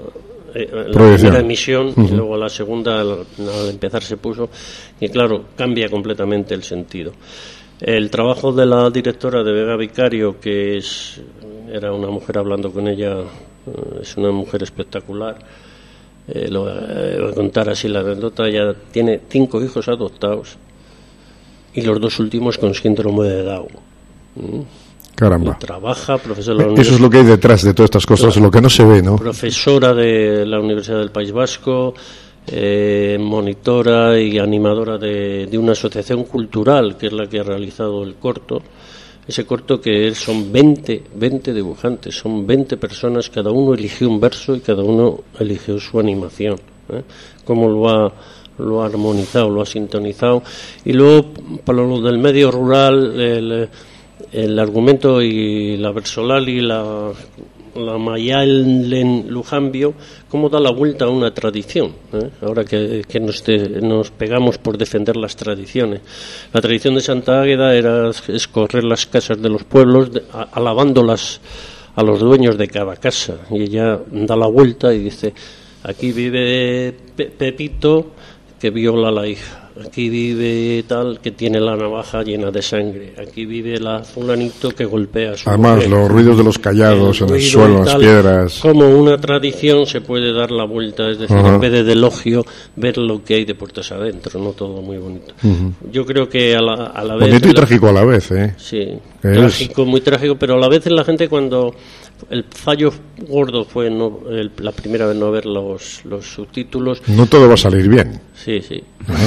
la primera emisión uh-huh. y luego la segunda al, al empezar se puso, y claro, cambia completamente el sentido. El trabajo de la directora de Vega Vicario, que es era una mujer, hablando con ella, es una mujer espectacular. Eh, lo eh, voy a contar así la anécdota. Ella tiene cinco hijos adoptados y los dos últimos con síndrome de Down. ¿Mm? Caramba. Y trabaja, profesora de la Eso universidad, es lo que hay detrás de todas estas cosas, claro, lo que no se ve, ¿no? Profesora de la Universidad del País Vasco, eh, monitora y animadora de, de una asociación cultural, que es la que ha realizado el corto. Ese corto que son veinte, veinte dibujantes, son veinte personas, cada uno eligió un verso y cada uno eligió su animación, ¿eh? Cómo lo ha lo ha armonizado, lo ha sintonizado. Y luego, para lo del medio rural, el, el argumento y la versolal y la, la Mayalen Lujambio, cómo da la vuelta a una tradición, ¿eh? Ahora que, que nos, de, nos pegamos por defender las tradiciones. La tradición de Santa Águeda era escorrer las casas de los pueblos, de, a, alabándolas a los dueños de cada casa, y ella da la vuelta y dice: aquí vive Pe- Pepito que viola a la hija, aquí vive tal que tiene la navaja llena de sangre, aquí vive la fulanito que golpea a su Además, mujer. los ruidos de los callados El en el ruido suelo, y en las tal, piedras. como una tradición se puede dar la vuelta, es decir, Ajá. en vez de elogio, ver lo que hay de puertas adentro, no todo muy bonito. Uh-huh. Yo creo que a la, a la vez... Bonito y la, trágico a la vez, ¿eh? Sí, Es... trágico, muy trágico, pero a la vez en la gente cuando... El fallo gordo fue no, el, la primera vez no ver los, los subtítulos. No todo va a salir bien. Sí, sí.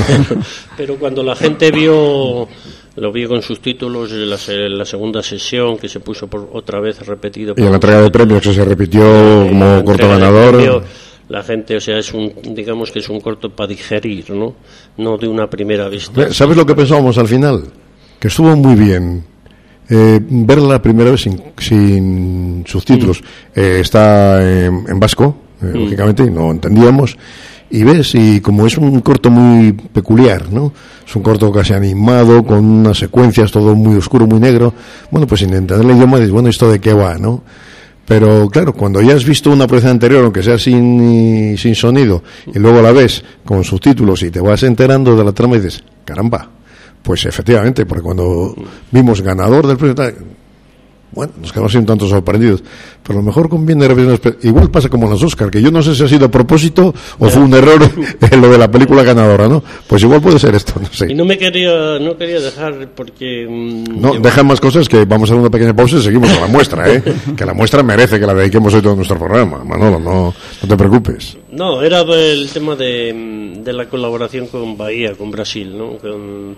Pero cuando la gente vio, lo vio con subtítulos, la, la segunda sesión que se puso por otra vez repetido. Y en la entrega de premios que se repitió como corto ganador. Premio, la gente, o sea, es un, digamos que es un corto para digerir, ¿no? No de una primera vista. ¿Sabes lo que pensábamos al final? Que estuvo muy bien. Eh, verla la primera vez sin, sin subtítulos. Mm. Eh, está en, en vasco, eh, mm. lógicamente, y no entendíamos. Y ves, y como es un corto muy peculiar, ¿no? Es un corto casi animado, con unas secuencias, todo muy oscuro, muy negro. Bueno, pues sin entender el idioma, dices, bueno, ¿esto de qué va, no? Pero claro, cuando ya has visto una proyección anterior, aunque sea sin, sin sonido, y luego la ves con subtítulos y te vas enterando de la trama y dices, caramba. Pues efectivamente, porque cuando vimos ganador del premio, bueno, nos quedamos un tanto sorprendidos. Pero a lo mejor conviene repetir. Igual pasa como en los Oscar, que yo no sé si ha sido a propósito o fue un error en lo de la película ganadora, ¿no? Pues igual puede ser esto, no sé. Y no me quería, no quería dejar porque... Mmm, no, llevo... dejan más cosas que vamos a hacer una pequeña pausa y seguimos con la muestra, ¿eh? Que la muestra merece que la dediquemos hoy todo nuestro programa. Manolo, no, no te preocupes. No, era el tema de, de la colaboración con Bahía, con Brasil, ¿no? Con,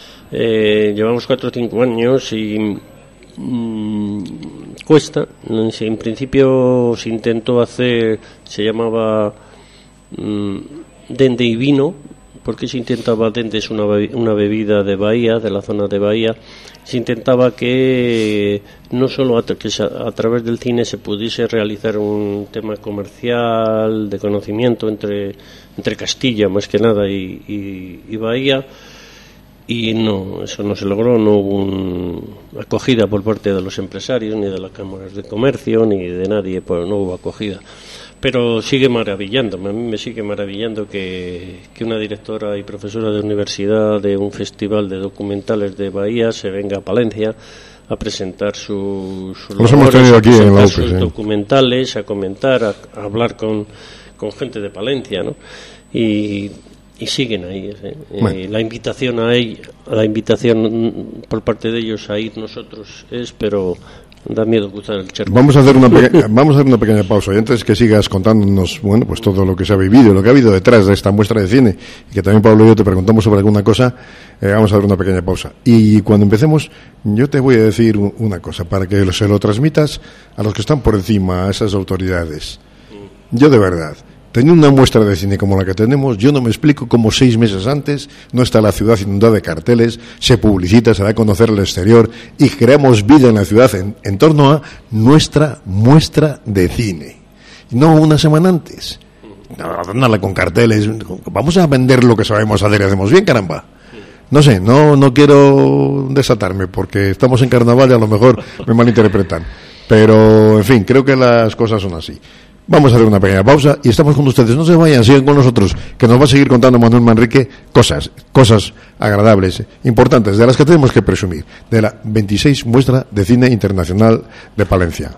eh, llevamos cuatro o cinco años y... Mm, cuesta. En principio se intentó hacer, se llamaba mm, Dende y Vino, porque se intentaba, Dende es una, una bebida de Bahía, de la zona de Bahía, se intentaba que no solo a, que a, a través del cine se pudiese realizar un tema comercial, de conocimiento entre, entre Castilla más que nada y, y, y Bahía. Y no, eso no se logró, no hubo un acogida por parte de los empresarios, ni de las cámaras de comercio, ni de nadie, pues no hubo acogida. Pero sigue maravillándome, a mí me sigue maravillando que, que una directora y profesora de universidad de un festival de documentales de Bahía se venga a Palencia a presentar sus, sus, Los hemos tenido aquí en la U P E, sus documentales, a comentar, a, a hablar con, con gente de Palencia, ¿no? Y... y siguen ahí, ¿eh? Bueno. Eh, la invitación a ella, la invitación por parte de ellos a ir nosotros es, pero da miedo cruzar el charco. Vamos a hacer una peque- vamos a hacer una pequeña pausa y antes que sigas contándonos, bueno, pues todo lo que se ha vivido, lo que ha habido detrás de esta muestra de cine y que también Pablo y yo te preguntamos sobre alguna cosa, eh, vamos a hacer una pequeña pausa y cuando empecemos yo te voy a decir una cosa para que se lo transmitas a los que están por encima, a esas autoridades. Yo de verdad, teniendo una muestra de cine como la que tenemos, yo no me explico cómo seis meses antes no está la ciudad inundada de carteles, se publicita, se da a conocer al exterior y creamos vida en la ciudad en, en torno a nuestra muestra de cine. No una semana antes. Nada con carteles. Vamos a vender lo que sabemos hacer y hacemos bien, caramba. No sé, no, no quiero desatarme porque estamos en carnaval y a lo mejor me malinterpretan. Pero, en fin, creo que las cosas son así. Vamos a hacer una pequeña pausa y estamos con ustedes. No se vayan, sigan con nosotros, que nos va a seguir contando Manuel Manrique cosas, cosas agradables, importantes, de las que tenemos que presumir, de la veintiséis Muestra de Cine Internacional de Palencia.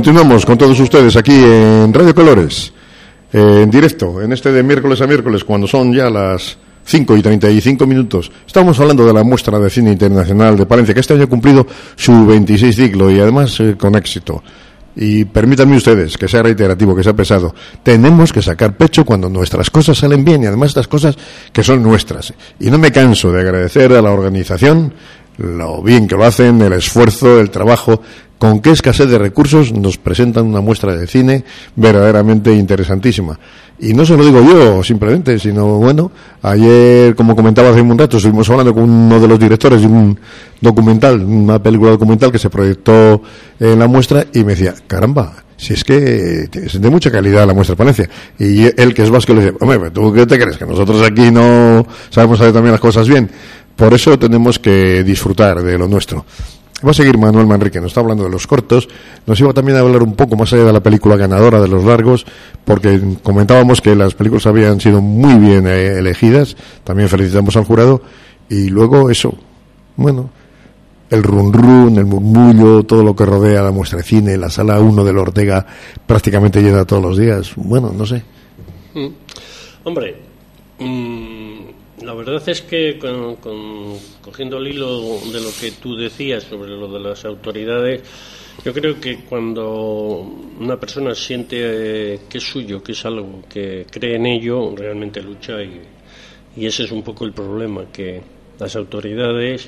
continuamos con todos ustedes aquí en Radio Colores, eh, en directo, en este de miércoles a miércoles, cuando son ya las cinco y treinta y cinco minutos. Estamos hablando de la muestra de cine internacional de Palencia, que este año ha cumplido su veintiséis ciclo y además eh, con éxito. Y permítanme ustedes, que sea reiterativo, que sea pesado, tenemos que sacar pecho cuando nuestras cosas salen bien, y además estas cosas que son nuestras. Y no me canso de agradecer a la organización lo bien que lo hacen, el esfuerzo, el trabajo. Con qué escasez de recursos nos presentan una muestra de cine verdaderamente interesantísima. Y no se lo digo yo simplemente, sino, bueno, ayer, como comentaba hace un rato, estuvimos hablando con uno de los directores de un documental, una película documental que se proyectó en la muestra, y me decía, caramba, si es que es de mucha calidad la muestra de Palencia. Y él, que es vasco, le decía, hombre, ¿tú qué te crees? Que nosotros aquí no sabemos hacer también las cosas bien. Por eso tenemos que disfrutar de lo nuestro. Va a seguir Manuel Manrique, nos está hablando de los cortos, nos iba también a hablar un poco más allá de la película ganadora de los largos, porque comentábamos que las películas habían sido muy bien eh, elegidas, también felicitamos al jurado, y luego eso, bueno, el run run, el murmullo, todo lo que rodea la muestra de cine, la sala uno del Ortega prácticamente llena todos los días, bueno, no sé. Mm. Hombre, mmm... la verdad es que, con, con, cogiendo el hilo de lo que tú decías sobre lo de las autoridades, yo creo que cuando una persona siente eh, que es suyo, que es algo, que cree en ello, realmente lucha, y, y ese es un poco el problema, que las autoridades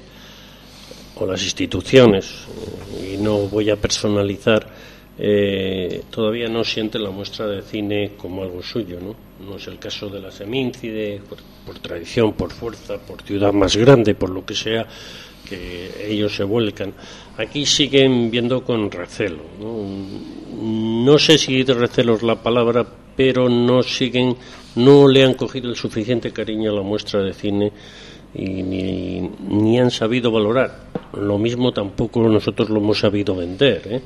o las instituciones, y no voy a personalizar, Eh, todavía no siente la muestra de cine como algo suyo, ¿no? No es el caso de la Semíncide, por, por tradición, por fuerza, por ciudad más grande, por lo que sea, que ellos se vuelcan. Aquí siguen viendo con recelo, ¿no? No sé si de recelo es la palabra, pero no siguen, no le han cogido el suficiente cariño a la muestra de cine y ni, ni han sabido valorar. Lo mismo tampoco nosotros lo hemos sabido vender, ¿eh?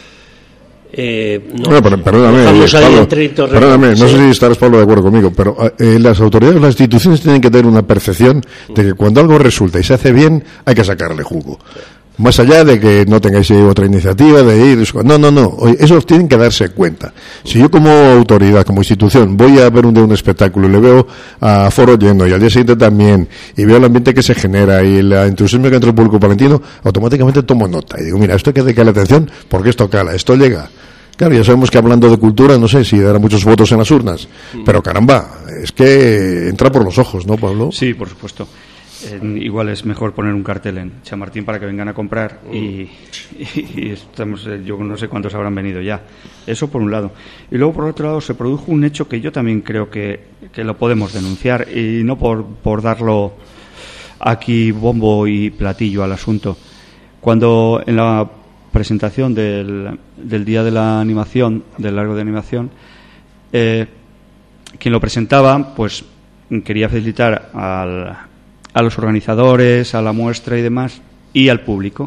Eh, no, no, pero, perdóname, Pablo, perdóname, no sé si estarás, Pablo, de acuerdo conmigo, pero eh, las autoridades, las instituciones tienen que tener una percepción de que cuando algo resulta y se hace bien, hay que sacarle jugo. Más allá de que no tengáis otra iniciativa de ir, no, no, no, eso tienen que darse cuenta. Si yo como autoridad, como institución, voy a ver un día un espectáculo y le veo a foro lleno y al día siguiente también, y veo el ambiente que se genera y el entusiasmo que entra el público palentino, automáticamente tomo nota y digo, mira, esto hay que dedicarle atención porque esto cala, esto llega. Claro, ya sabemos que hablando de cultura, no sé si darán muchos votos en las urnas, pero caramba, es que entra por los ojos, ¿no, Pablo? Sí, por supuesto. Eh, igual es mejor poner un cartel en Chamartín para que vengan a comprar y, y, y estamos, eh, yo no sé cuántos habrán venido ya. Eso por un lado. Y luego por otro lado se produjo un hecho que yo también creo que, que lo podemos denunciar, y no por, por darlo aquí bombo y platillo al asunto. Cuando en la presentación del, del día de la animación, del largo de animación, eh, quien lo presentaba pues quería felicitar al a los organizadores, a la muestra y demás, y al público.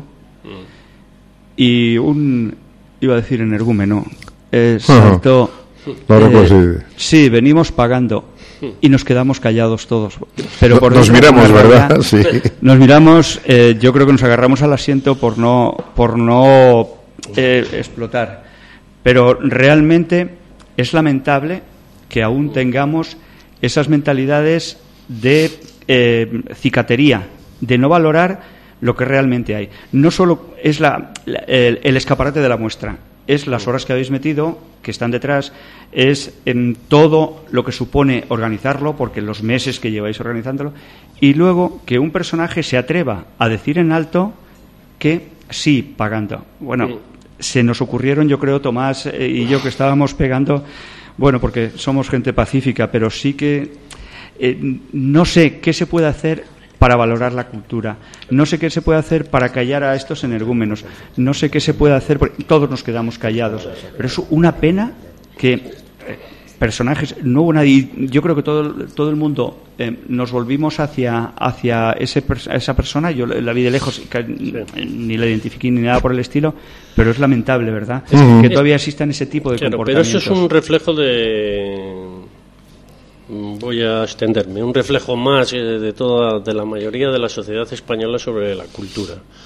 Mm. Y un, iba a decir energúmeno, eh, saltó, eh, sí, venimos pagando, y nos quedamos callados todos. Pero por nos miramos, ¿verdad? ¿verdad? Sí. Nos miramos, eh, yo creo que nos agarramos al asiento por no, por no eh, explotar. Pero realmente es lamentable que aún tengamos esas mentalidades de Eh, cicatería, de no valorar lo que realmente hay. No solo es la, la, el, el escaparate de la muestra, es las horas que habéis metido, que están detrás, es en todo lo que supone organizarlo, porque los meses que lleváis organizándolo, y luego que un personaje se atreva a decir en alto que sí, pagando. Bueno, se nos ocurrieron, yo creo, Tomás eh, y yo, que estábamos pegando, bueno, porque somos gente pacífica, pero sí que Eh, no sé qué se puede hacer para valorar la cultura, no sé qué se puede hacer para callar a estos energúmenos, no sé qué se puede hacer porque todos nos quedamos callados, pero es una pena que eh, personajes, no hubo nadie, yo creo que todo, todo el mundo eh, nos volvimos hacia, hacia ese, esa persona, yo la vi de lejos, ni la identifiqué ni nada por el estilo, pero es lamentable, ¿verdad? Uh-huh. Que todavía existan ese tipo de claro, comportamientos. Pero eso es un reflejo de... Voy a extenderme, un reflejo más de toda, de la mayoría de la sociedad española sobre la cultura.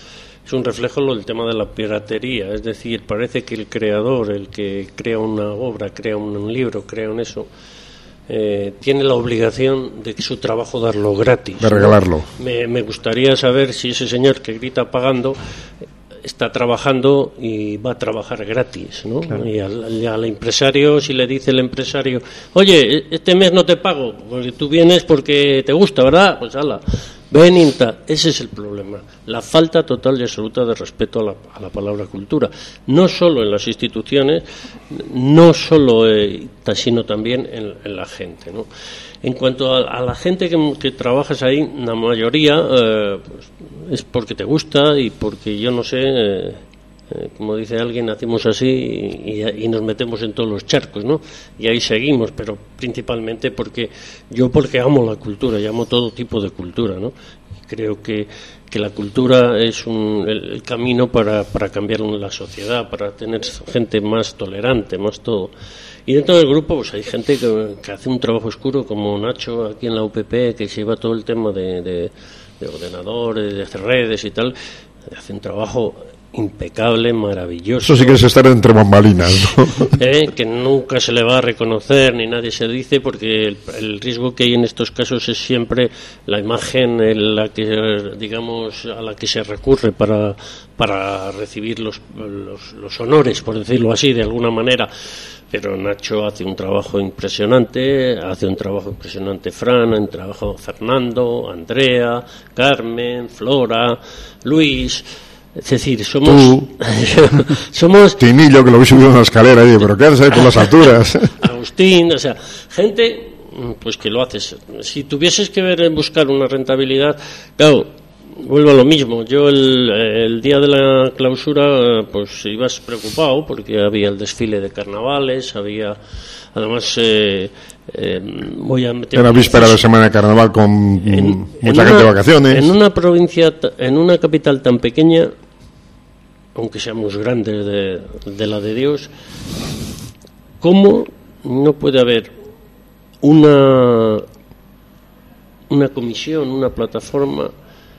es un reflejo del tema de la piratería, es decir, parece que el creador, el que crea una obra, crea un libro, crea un eso, eh, tiene la obligación de que su trabajo darlo gratis. De regalarlo. Me, me gustaría saber si ese señor que grita pagando está trabajando y va a trabajar gratis, ¿no? Claro. Y al, al empresario, si le dice el empresario, oye, este mes no te pago, porque tú vienes porque te gusta, ¿verdad? Pues ala, ven y tal. Ese es el problema, la falta total y absoluta de respeto a la, a la palabra cultura, no solo en las instituciones, no solo, eh, sino también en, en la gente, ¿no? En cuanto a, a la gente que, que trabajas ahí, la mayoría eh, pues, es porque te gusta y porque yo no sé, eh, eh, como dice alguien, nacimos así y, y, y nos metemos en todos los charcos, ¿no? Y ahí seguimos, pero principalmente porque yo porque amo la cultura y amo todo tipo de cultura, ¿no? Y creo que, que la cultura es un, el, el camino para, para cambiar la sociedad, para tener gente más tolerante, más todo. Y dentro del grupo pues hay gente que, que hace un trabajo oscuro, como Nacho aquí en la U P P, que lleva todo el tema de, de, de ordenadores, de redes y tal, hace un trabajo impecable, maravilloso. Eso sí que es estar entre bambalinas, ¿no? ¿Eh? Que nunca se le va a reconocer ni nadie se dice, porque el, el riesgo que hay en estos casos es siempre la imagen en la que, digamos, a la que se recurre para, para recibir los, los, los honores, por decirlo así, de alguna manera. Pero Nacho hace un trabajo impresionante, hace un trabajo impresionante Fran, un trabajo Fernando, Andrea, Carmen, Flora, Luis. Es decir, somos... somos Tinillo, que lo vi subido una escalera, y pero ¿qué haces ahí por las alturas? Agustín, o sea, gente, pues que lo haces. Si tuvieses que ver, buscar una rentabilidad, claro, vuelvo a lo mismo. Yo el, el día de la clausura, pues ibas preocupado porque había el desfile de carnavales, había, además, eh, eh, voy a meter... Era víspera de semana de carnaval con en, mucha en gente una, de vacaciones. En una provincia, en una capital tan pequeña, aunque seamos grandes de, de la de Dios, ¿cómo no puede haber una una comisión, una plataforma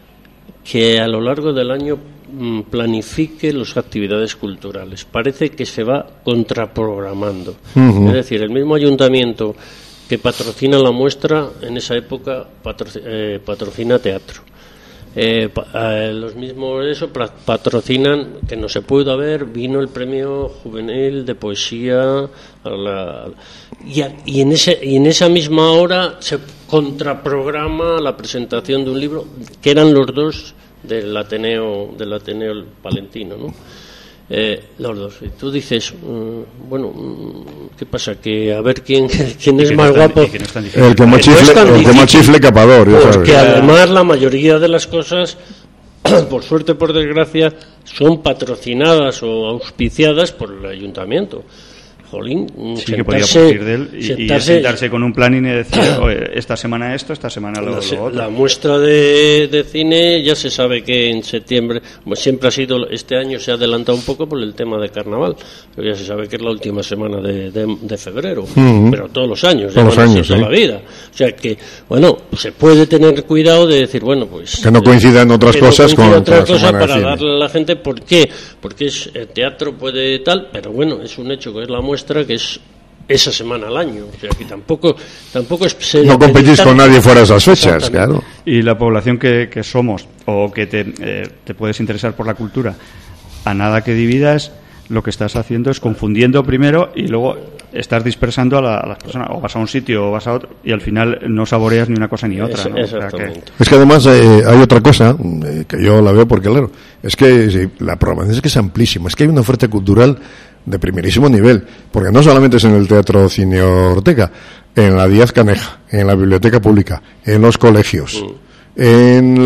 que a lo largo del año planifique las actividades culturales? Parece que se va contraprogramando. Uh-huh. Es decir, el mismo ayuntamiento que patrocina la muestra, en esa época patroc- eh, patrocina teatro. Eh, pa, eh, los mismos eso patrocinan, que no se pudo haber, vino el premio juvenil de poesía a la, y, a, y en ese y en esa misma hora se contraprograma la presentación de un libro que eran los dos del Ateneo del Ateneo Palentino, ¿no? Eh, los dos. Y tú dices, mm, bueno, ¿qué pasa? Que a ver quién quién es más guapo. El que más chifle, el que más chifle capador, ya sabes. Porque además la mayoría de las cosas, por suerte, por desgracia, son patrocinadas o auspiciadas por el ayuntamiento. Jolín, sí, que podía partir de él y sentarse, y sentarse con un planning y decir, esta semana esto, esta semana lo, la, lo otro. La muestra de, de cine ya se sabe que en septiembre, pues siempre ha sido, este año se ha adelantado un poco por el tema de carnaval, pero ya se sabe que es la última semana de, de, de febrero, uh-huh. Pero todos los años, todos los años, toda ¿sí? la vida. O sea que, bueno, se puede tener cuidado de decir, bueno, pues... Que no coincidan otras que cosas no con otra cosa para darle a la gente, ¿por qué? Porque es el teatro puede tal, pero bueno, es un hecho que es la muestra, que es esa semana al año, o sea que tampoco tampoco es no competís con nadie fuera de esas fechas, claro. Y la población que, que somos o que te, eh, te puedes interesar por la cultura, a nada que dividas, lo que estás haciendo es confundiendo primero y luego estás dispersando a, la, a las personas, o vas a un sitio o vas a otro y al final no saboreas ni una cosa ni otra, es, ¿no? O sea que... Es que además eh, hay otra cosa eh, que yo la veo porque claro, es que sí, la programación es que es amplísima, es que hay una oferta cultural de primerísimo nivel, porque no solamente es en el Teatro Cine Ortega, en la Díaz Caneja, en la biblioteca pública, en los colegios, mm. en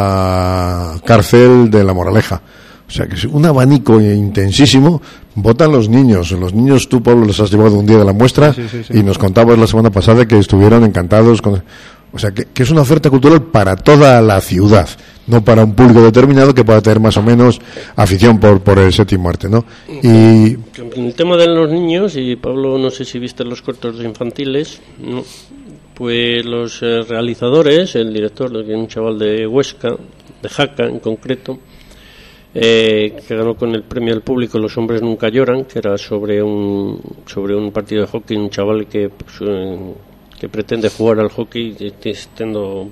la cárcel de La Moraleja. O sea que es un abanico intensísimo. Votan los niños. Los niños, tú, Pablo, los has llevado un día de la muestra, sí, sí, sí, y nos contabas la semana pasada que estuvieron encantados con... O sea, que, que es una oferta cultural para toda la ciudad, no para un público determinado que pueda tener más o menos afición por, por el séptimo arte, ¿no? Y... En el tema de los niños, y Pablo, no sé si viste los cortos infantiles, ¿no? Pues los eh, realizadores, el director, que es un chaval de Huesca, de Jaca en concreto, eh, que ganó con el premio del público Los hombres nunca lloran, que era sobre un sobre un partido de hockey, un chaval que pues, eh, que pretende jugar al hockey estando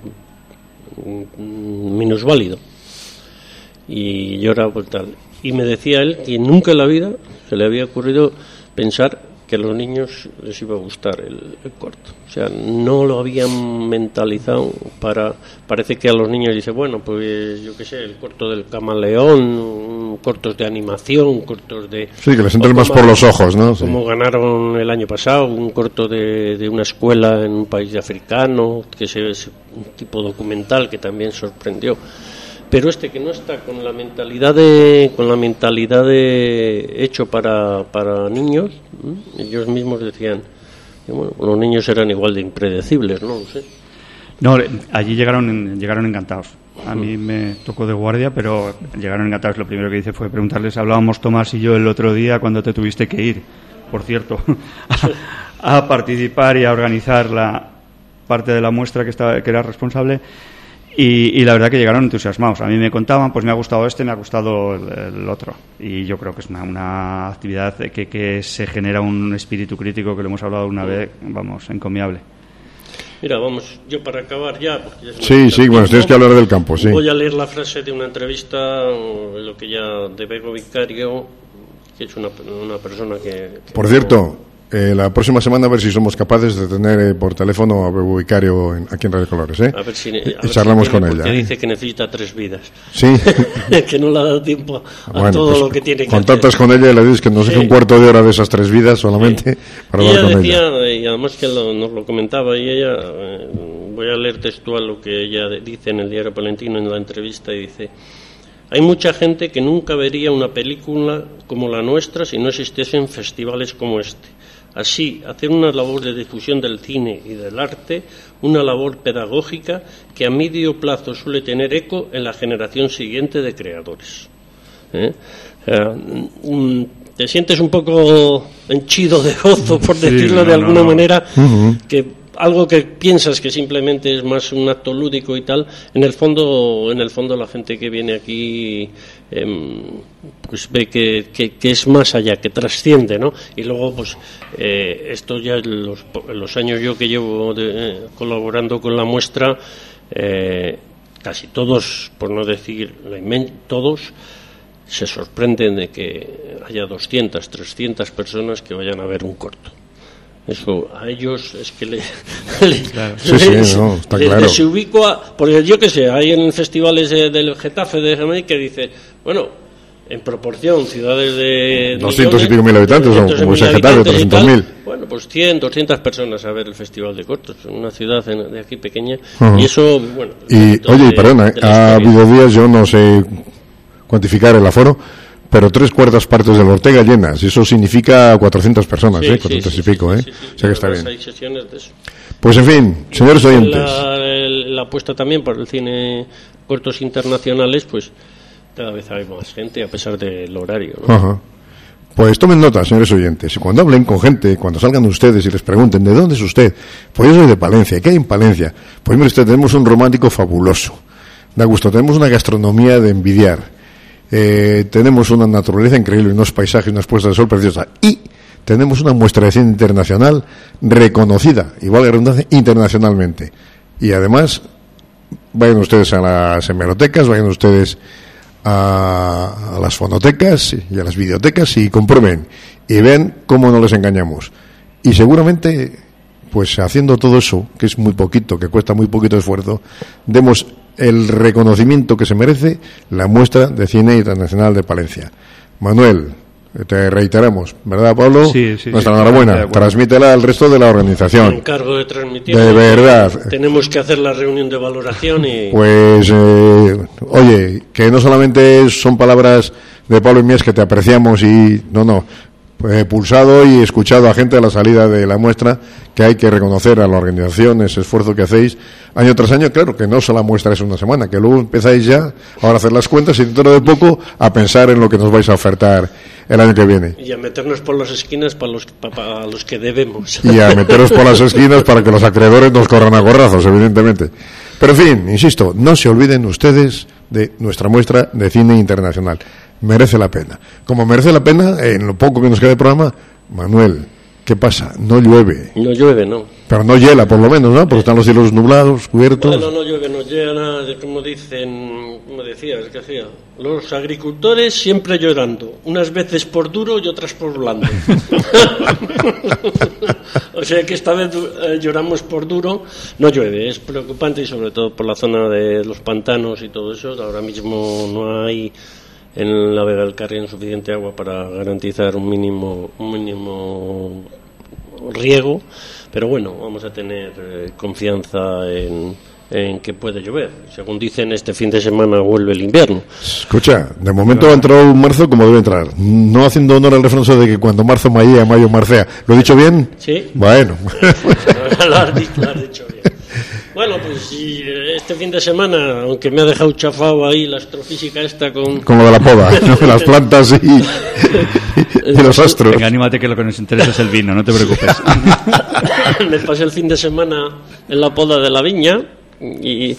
minusválido y llora por tal. Y me decía él que nunca en la vida se le había ocurrido pensar que a los niños les iba a gustar el, el corto. O sea, no lo habían mentalizado para... Parece que a los niños dice, bueno, pues yo qué sé, el corto del camaleón, cortos de animación, cortos de... Sí, que les entren más por los ojos, ¿no? Sí. Como ganaron el año pasado, un corto de, de una escuela en un país africano, que es un tipo documental que también sorprendió. Pero este que no está con la mentalidad de con la mentalidad de hecho para, para niños, ¿eh? Ellos mismos decían que bueno, los niños eran igual de impredecibles, no lo sé. No, allí llegaron llegaron encantados. A mí me tocó de guardia, pero llegaron encantados. Lo primero que hice fue preguntarles, hablábamos Tomás y yo el otro día cuando te tuviste que ir, por cierto, a, a participar y a organizar la parte de la muestra que estaba que era responsable. Y, y la verdad que llegaron entusiasmados. A mí me contaban, pues me ha gustado este, me ha gustado el, el otro. Y yo creo que es una, una actividad que, que se genera un espíritu crítico, que lo hemos hablado una vez, vamos, encomiable. Mira, vamos, yo para acabar ya... ya sí, sí, bueno, tienes que hablar del campo, sí. Voy a leer la frase de una entrevista, lo que ya de Bego Vicario, que es una, una persona que... que Por cierto... Eh, la próxima semana a ver si somos capaces de tener eh, por teléfono a Bebo Vicario en, aquí en Radio Colores, ¿eh? A ver si, a y ver charlamos si con tiene, ella. Porque ¿eh? dice que necesita tres vidas. Sí. Que no le ha dado tiempo a bueno, todo pues, lo que tiene que contactas hacer. con ella y le dices que nos sí. deje un cuarto de hora de esas tres vidas solamente sí. para y hablar ella con decía, ella. Y además que lo, nos lo comentaba, y ella, eh, voy a leer textual lo que ella dice en el diario Palentino en la entrevista, y dice: hay mucha gente que nunca vería una película como la nuestra si no existiesen festivales como este. Así, hacer una labor de difusión del cine y del arte, una labor pedagógica que a medio plazo suele tener eco en la generación siguiente de creadores. ¿Eh? Uh, te sientes un poco henchido de gozo, por decirlo sí, no, de alguna no, no. manera, uh-huh. que algo que piensas que simplemente es más un acto lúdico y tal, en el fondo, en el fondo la gente que viene aquí eh, pues ve que, que, que es más allá, que trasciende, ¿no? Y luego, pues, eh, esto ya en los, en los años yo que llevo de, eh, colaborando con la muestra, eh, casi todos, por no decir la inmen- todos, se sorprenden de que haya doscientas, trescientas personas que vayan a ver un corto. Eso a ellos es que le, le, claro. sí, les, sí, no, está les, claro. les ubico a, porque yo que sé, hay en festivales de, del Getafe de Jamaica que dice, bueno, en proporción ciudades de doscientos y pico mil habitantes, o como ese Getafe, trescientos mil. Bueno, pues cien, doscientas personas a ver el festival de cortos en una ciudad de aquí pequeña. Uh-huh. Y eso, bueno. Y oye, de, perdona, ha habido días, yo no sé cuantificar el aforo, pero tres cuartas partes de la Ortega llenas, y eso significa cuatrocientas personas, sí, ¿eh? cuatrocientos sí, sí, y pico, ¿eh? Sí, sí, sí, o sea que está bien. Hay sesiones de eso. Pues en fin, señores oyentes. La, la apuesta también por el cine cortos internacionales, pues cada vez hay más gente a pesar del horario, ¿no? Ajá. Pues tomen nota, señores oyentes, y cuando hablen con gente, cuando salgan ustedes y les pregunten ¿de dónde es usted? Pues yo soy de Palencia. ¿Qué hay en Palencia? Pues mire usted, tenemos un romántico fabuloso, da gusto, tenemos una gastronomía de envidiar. Eh, tenemos una naturaleza increíble, unos paisajes, unas puestas de sol preciosas, y tenemos una muestra de cine internacional reconocida, igual que redundancia, internacionalmente. Y además, vayan ustedes a las hemerotecas, vayan ustedes a, a las fonotecas y a las videotecas y comprueben y vean cómo no les engañamos. Y seguramente, pues haciendo todo eso, que es muy poquito, que cuesta muy poquito esfuerzo, demos el reconocimiento que se merece la muestra de cine internacional de Palencia. Manuel, te reiteramos, ¿verdad, Pablo? Sí, sí. Nuestra sí, enhorabuena. bueno. Transmítela al resto de la organización. Me encargo de transmitir. De verdad. Tenemos que hacer la reunión de valoración y... Pues, eh, oye, que no solamente son palabras de Pablo y mías que te apreciamos y... No, no. Pues, pulsado y escuchado a gente a la salida de la muestra, que hay que reconocer a la organización ese esfuerzo que hacéis año tras año. Claro que no solo la muestra es una semana, que luego empezáis ya ahora a hacer las cuentas y dentro de poco a pensar en lo que nos vais a ofertar el año que viene. Y a meternos por las esquinas para los, para los que debemos. Y a meteros por las esquinas para que los acreedores nos corran a gorrazos, evidentemente. Pero en fin, insisto, no se olviden ustedes, de nuestra muestra de cine internacional. Merece la pena. Como merece la pena, en lo poco que nos queda de programa, Manuel, ¿qué pasa? No llueve. No llueve, no. Pero no hiela, por lo menos, ¿no? Porque están los cielos nublados, cubiertos. Bueno, no llueve, no hiela, como dicen, como decías, que hacía. Los agricultores siempre llorando, unas veces por duro y otras por blando. O sea que esta vez eh, lloramos por duro. No llueve, es preocupante, y sobre todo por la zona de los pantanos y todo eso. Ahora mismo no hay en la Vega del Carrión suficiente agua para garantizar un mínimo un mínimo riego, pero bueno, vamos a tener eh, confianza en, en que puede llover. Según dicen, este fin de semana vuelve el invierno. Escucha, de momento ha entrado marzo como debe entrar, no haciendo honor al refrán de que cuando marzo maía, mayo marcea. ¿Lo he dicho bien? Sí. Bueno. lo, has dicho, lo has dicho bien. Bueno, pues y este fin de semana, aunque me ha dejado chafado ahí la astrofísica esta con... Como de la poda, ¿no? Las plantas y, y los astros. Venga, anímate, que lo que nos interesa es el vino, no te preocupes. Me pasé el fin de semana en la poda de la viña y,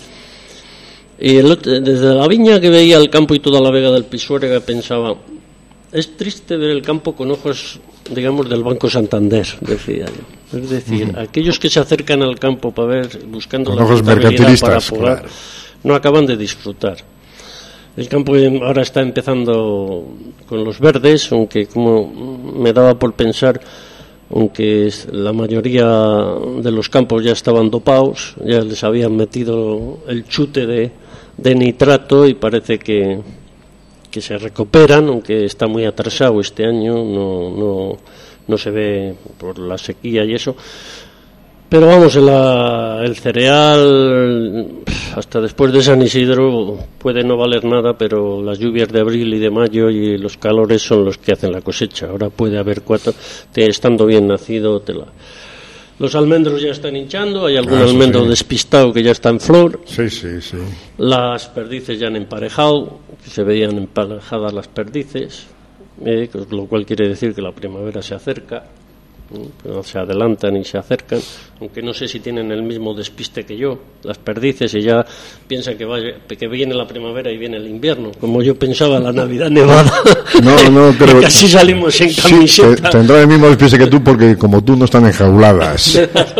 y el otro, desde la viña que veía el campo y toda la Vega del Pisuerga pensaba, es triste ver el campo con ojos, digamos, del Banco Santander, decía yo. Es decir, uh-huh. aquellos que se acercan al campo para ver, buscando con la ojos mercantilistas, para poder, claro. no acaban de disfrutar. El campo ahora está empezando con los verdes, aunque como me daba por pensar, aunque la mayoría de los campos ya estaban dopados, ya les habían metido el chute de, de nitrato y parece que, que se recuperan, aunque está muy atrasado este año, no, no, no se ve por la sequía y eso. Pero vamos, la, el cereal, hasta después de San Isidro, puede no valer nada, pero las lluvias de abril y de mayo y los calores son los que hacen la cosecha. Ahora puede haber cuatro, te, estando bien nacido, te la... Los almendros ya están hinchando, hay algún ah, almendro sí. despistado que ya está en flor. Sí, sí, sí. Las perdices ya han emparejado, que se veían emparejadas las perdices, eh, lo cual quiere decir que la primavera se acerca. No se adelantan y se acercan, aunque no sé si tienen el mismo despiste que yo, las perdices, y ya piensan que, vaya, que viene la primavera y viene el invierno, como yo pensaba la Navidad nevada. No, no, pero casi salimos en camiseta. Sí, tendrá el mismo despiste que tú, porque como tú no están enjauladas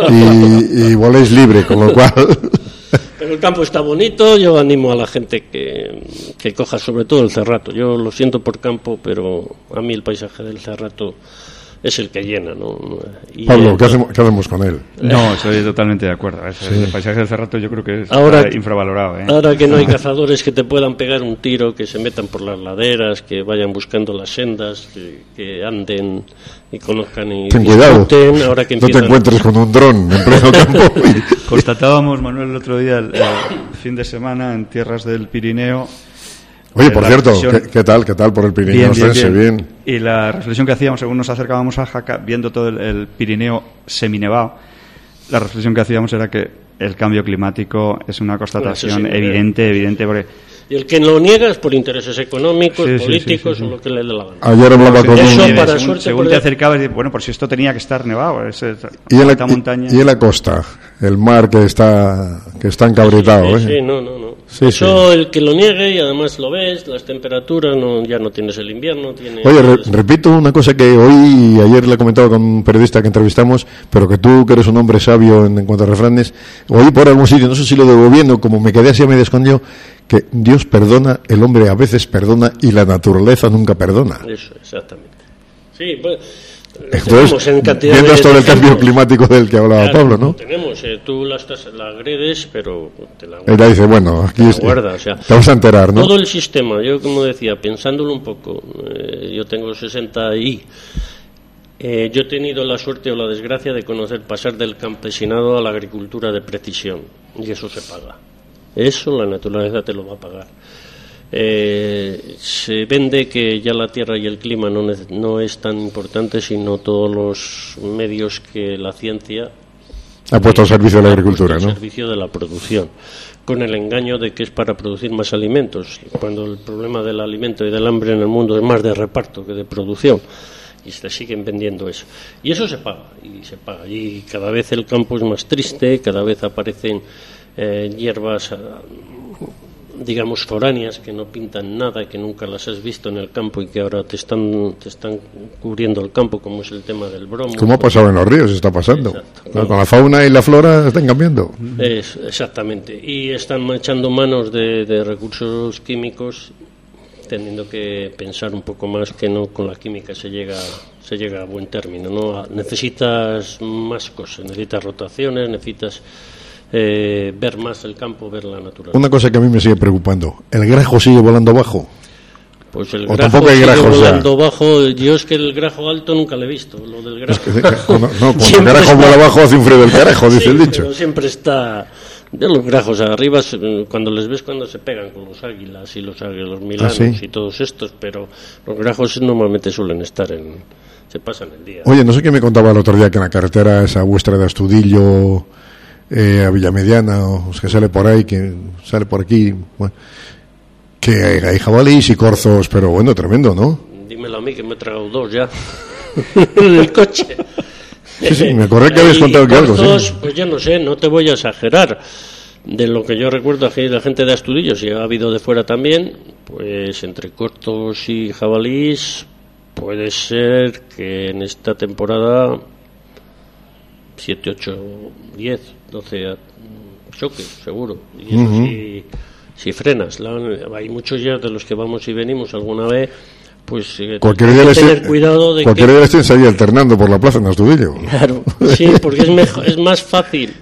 y, y voláis libre, con lo cual... Pero el campo está bonito, yo animo a la gente que, que coja sobre todo el cerrato. Yo lo siento por campo, pero a mí el paisaje del cerrato es el que llena, ¿no? Y Pablo, ¿qué hacemos, ¿qué hacemos con él? No, estoy totalmente de acuerdo. Es, sí. El paisaje del cerrato yo creo que es ahora, infravalorado. ¿eh? Ahora que no hay cazadores que te puedan pegar un tiro, que se metan por las laderas, que vayan buscando las sendas, que, que anden y conozcan y ten cuidado, ahora que no te encuentres a... con un dron en pleno campo. Y... Constatábamos, Manuel, el otro día, el, el fin de semana, en tierras del Pirineo. Oye, por cierto, ¿qué, ¿qué tal? ¿Qué tal por el Pirineo? Bien, bien, bien. bien. Y la reflexión que hacíamos según nos acercábamos a Jaca, viendo todo el, el Pirineo seminevado, la reflexión que hacíamos era que el cambio climático es una constatación bueno, sí, evidente, evidente, porque... Y el que lo niega es por intereses económicos, sí, políticos, sí, sí, sí, sí. o lo que le dé la gana. Ayer hablaba con eso, un... para según suerte, según te acercabas, y, bueno, por si esto tenía que estar nevado. Es, es, y, en la, montaña. Y, y en la costa, el mar que está que está encabritado. Sí, sí, ¿eh? sí no, no, no. Sí, eso, sí. El que lo niegue, y además lo ves, las temperaturas, no, ya no tienes el invierno. Tiene Oye, re, repito una cosa que hoy y ayer le he comentado con un periodista que entrevistamos, pero que tú, que eres un hombre sabio en, en cuanto a refranes, oí por algún sitio, no sé si lo del gobierno, como me quedé así a medio escondido, que Dios perdona, el hombre a veces perdona y la naturaleza nunca perdona. Eso, exactamente. Sí, pues... Entonces, en viendo esto del cambio climático del que hablaba claro, Pablo, ¿no? Tenemos, eh, tú la, estás, la agredes, pero te la guardas. Ella dice, bueno, aquí te, guarda, o sea, te vas a enterar, ¿no? Todo el sistema, yo como decía, pensándolo un poco, eh, yo tengo sesenta y eh, yo he tenido la suerte o la desgracia de conocer pasar del campesinado a la agricultura de precisión, y eso se paga. Eso la naturaleza te lo va a pagar. Eh, se vende que ya la tierra y el clima no, no es tan importante, sino todos los medios que la ciencia ha puesto al servicio de la agricultura, ¿no? Al servicio de la producción, con el engaño de que es para producir más alimentos, cuando el problema del alimento y del hambre en el mundo es más de reparto que de producción, y se siguen vendiendo eso. Y eso se paga, y se paga. Y cada vez el campo es más triste, cada vez aparecen eh, hierbas digamos, foráneas, que no pintan nada, que nunca las has visto en el campo y que ahora te están te están cubriendo el campo, como es el tema del bromo. ¿Cómo ha pasado en los ríos? Está pasando. Exacto, claro. Con la fauna y la flora están cambiando. Es, exactamente. Y están echando manos de, de recursos químicos, teniendo que pensar un poco más que no con la química se llega se llega a buen término, ¿no? Necesitas más cosas, necesitas rotaciones, necesitas eh, ver más el campo, ver la naturaleza. Una cosa que a mí me sigue preocupando, ¿el grajo sigue volando bajo? Pues el o grajo tampoco hay sigue grajo, volando o sea... bajo. Yo es que el grajo alto nunca lo he visto, lo del grajo. Es que, no, no, cuando el grajo está... vuela abajo hace un frío del carajo, dice sí, el dicho. Pero siempre está... De los grajos arriba, cuando les ves cuando se pegan con los águilas y los águilas, los milanos ¿Ah, sí? y todos estos, pero los grajos normalmente suelen estar en... se pasan el día. Oye, no sé qué me contaba el otro día que en la carretera esa vuestra de Astudillo eh, a Villamediana, o que sale por ahí, que sale por aquí, bueno, que hay, hay jabalíes y corzos, pero bueno, tremendo, ¿no? Dímelo a mí que me he tragado dos ya en el coche. Sí, sí, me acordé que habéis contado que algo, sí. Pues yo no sé, no te voy a exagerar. De lo que yo recuerdo aquí la gente de Astudillo, si ha habido de fuera también, pues entre corzos y jabalíes puede ser que en esta temporada siete, ocho, diez, doce choques, seguro. Y eso uh-huh. si, si frenas. La, hay muchos ya de los que vamos y venimos alguna vez. Pues eh, cualquier día les tener cuidado de cualquier que... día les tienes ahí alternando por la plaza en Astudillo. Claro, sí, porque es mejor, es más fácil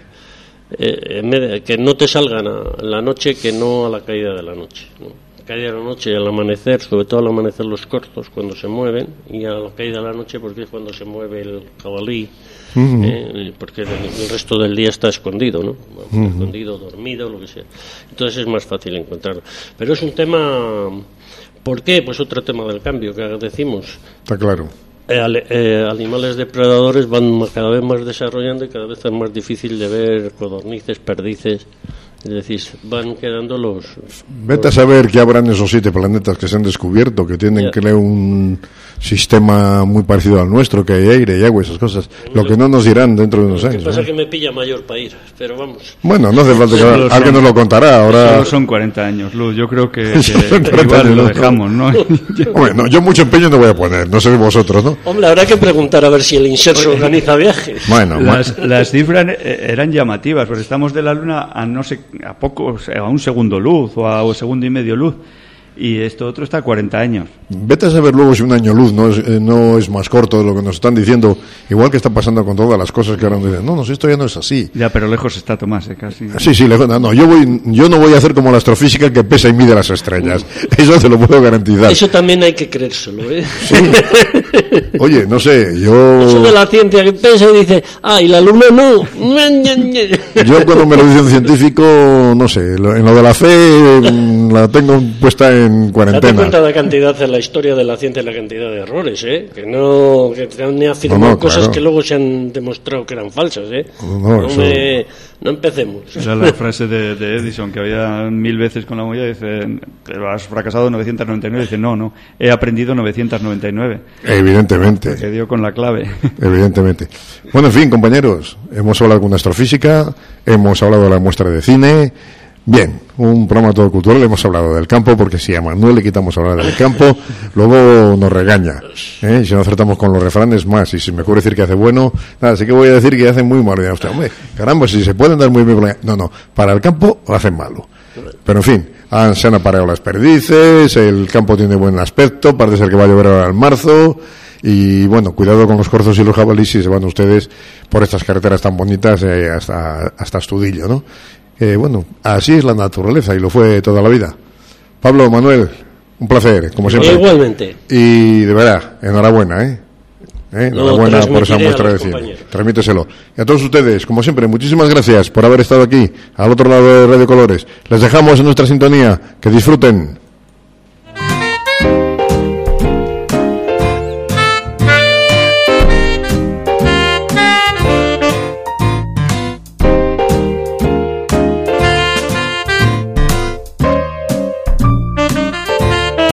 eh, que no te salgan a la noche que no a la caída de la noche, ¿no? La caída de la noche y al amanecer, sobre todo al amanecer los corzos cuando se mueven, y a la caída de la noche porque es cuando se mueve el jabalí, uh-huh. eh, porque el, el resto del día está escondido, ¿no? Uh-huh. Escondido, dormido, lo que sea. Entonces es más fácil encontrarlo. Pero es un tema... ¿Por qué? Pues otro tema del cambio que decimos. Está claro. Eh, eh, animales depredadores van cada vez más desarrollando y cada vez es más difícil de ver codornices, perdices. Es decir, van quedando los... Vete a saber qué habrán esos siete planetas que se han descubierto, que tienen yeah. creo un sistema muy parecido al nuestro, que hay aire y agua y esas cosas. Lo que no nos dirán dentro de unos años. Lo que pasa ¿eh? es que me pilla mayor para ir, pero vamos. Bueno, no hace falta que alguien son, nos lo contará. Ahora solo son cuarenta años, Luz. Yo creo que, que igual años, lo dejamos, ¿no? Bueno, yo mucho empeño no voy a poner, no sé vosotros, ¿no? Hombre, habrá que preguntar a ver si el Inserso organiza viajes. Bueno, las, las cifras eran llamativas, porque estamos de la Luna a no sé, a poco, a un segundo luz o a un segundo y medio luz. Y esto otro está a cuarenta años. Vete a saber luego si un año luz no es, eh, no es más corto de lo que nos están diciendo, igual que está pasando con todas las cosas que ahora nos dicen. No, no, si esto ya no es así. Ya, pero lejos está Tomás, ¿eh? Casi. Sí, sí, lejos. No, no, yo voy, yo no voy a hacer como la astrofísica que pesa y mide las estrellas. Eso te lo puedo garantizar. Eso también hay que creérselo, ¿eh? Sí. Oye, no sé, yo... Eso de la ciencia que pesa y dice, ah, y la luna no. Yo cuando me lo dice un científico, no sé, en lo de la fe la tengo puesta en cuarentena. Date cuenta de la cantidad de la historia de la ciencia y la cantidad de errores, ¿eh? Que no, que han afirmado no, no, cosas claro. que luego se han demostrado que eran falsas, ¿eh? No, no, no, eso... me, no empecemos. Esa es la frase de, de Edison, que había mil veces con la bombilla, dice, pero has fracasado novecientos noventa y nueve, dice, no, no, he aprendido novecientos noventa y nueve. Evidentemente. Que dio con la clave. Evidentemente. Bueno, en fin, compañeros, hemos hablado con astrofísica, hemos hablado de la muestra de cine. Bien, un programa todo cultural, hemos hablado del campo, porque si a Manuel le quitamos hablar del campo, luego nos regaña, ¿eh? Si no acertamos con los refranes, más, y si me ocurre decir que hace bueno, nada, sí que voy a decir que hace muy malo. Y usted, hombre, caramba, si se pueden dar muy bien, no, no, para el campo lo hacen malo. Pero en fin, han, se han apareado las perdices, el campo tiene buen aspecto, parece ser que va a llover ahora en marzo. Y bueno, cuidado con los corzos y los jabalíes si se van ustedes por estas carreteras tan bonitas eh, hasta, hasta Astudillo, ¿no? Eh, bueno, así es la naturaleza y lo fue toda la vida. Pablo, Manuel, un placer, como siempre. Igualmente. Y de verdad, enhorabuena, ¿eh? ¿Eh? Enhorabuena por esa muestra de cine. Transmíteselo. Y a todos ustedes, como siempre, muchísimas gracias por haber estado aquí, al otro lado de Radio Colores. Les dejamos en nuestra sintonía. Que disfruten.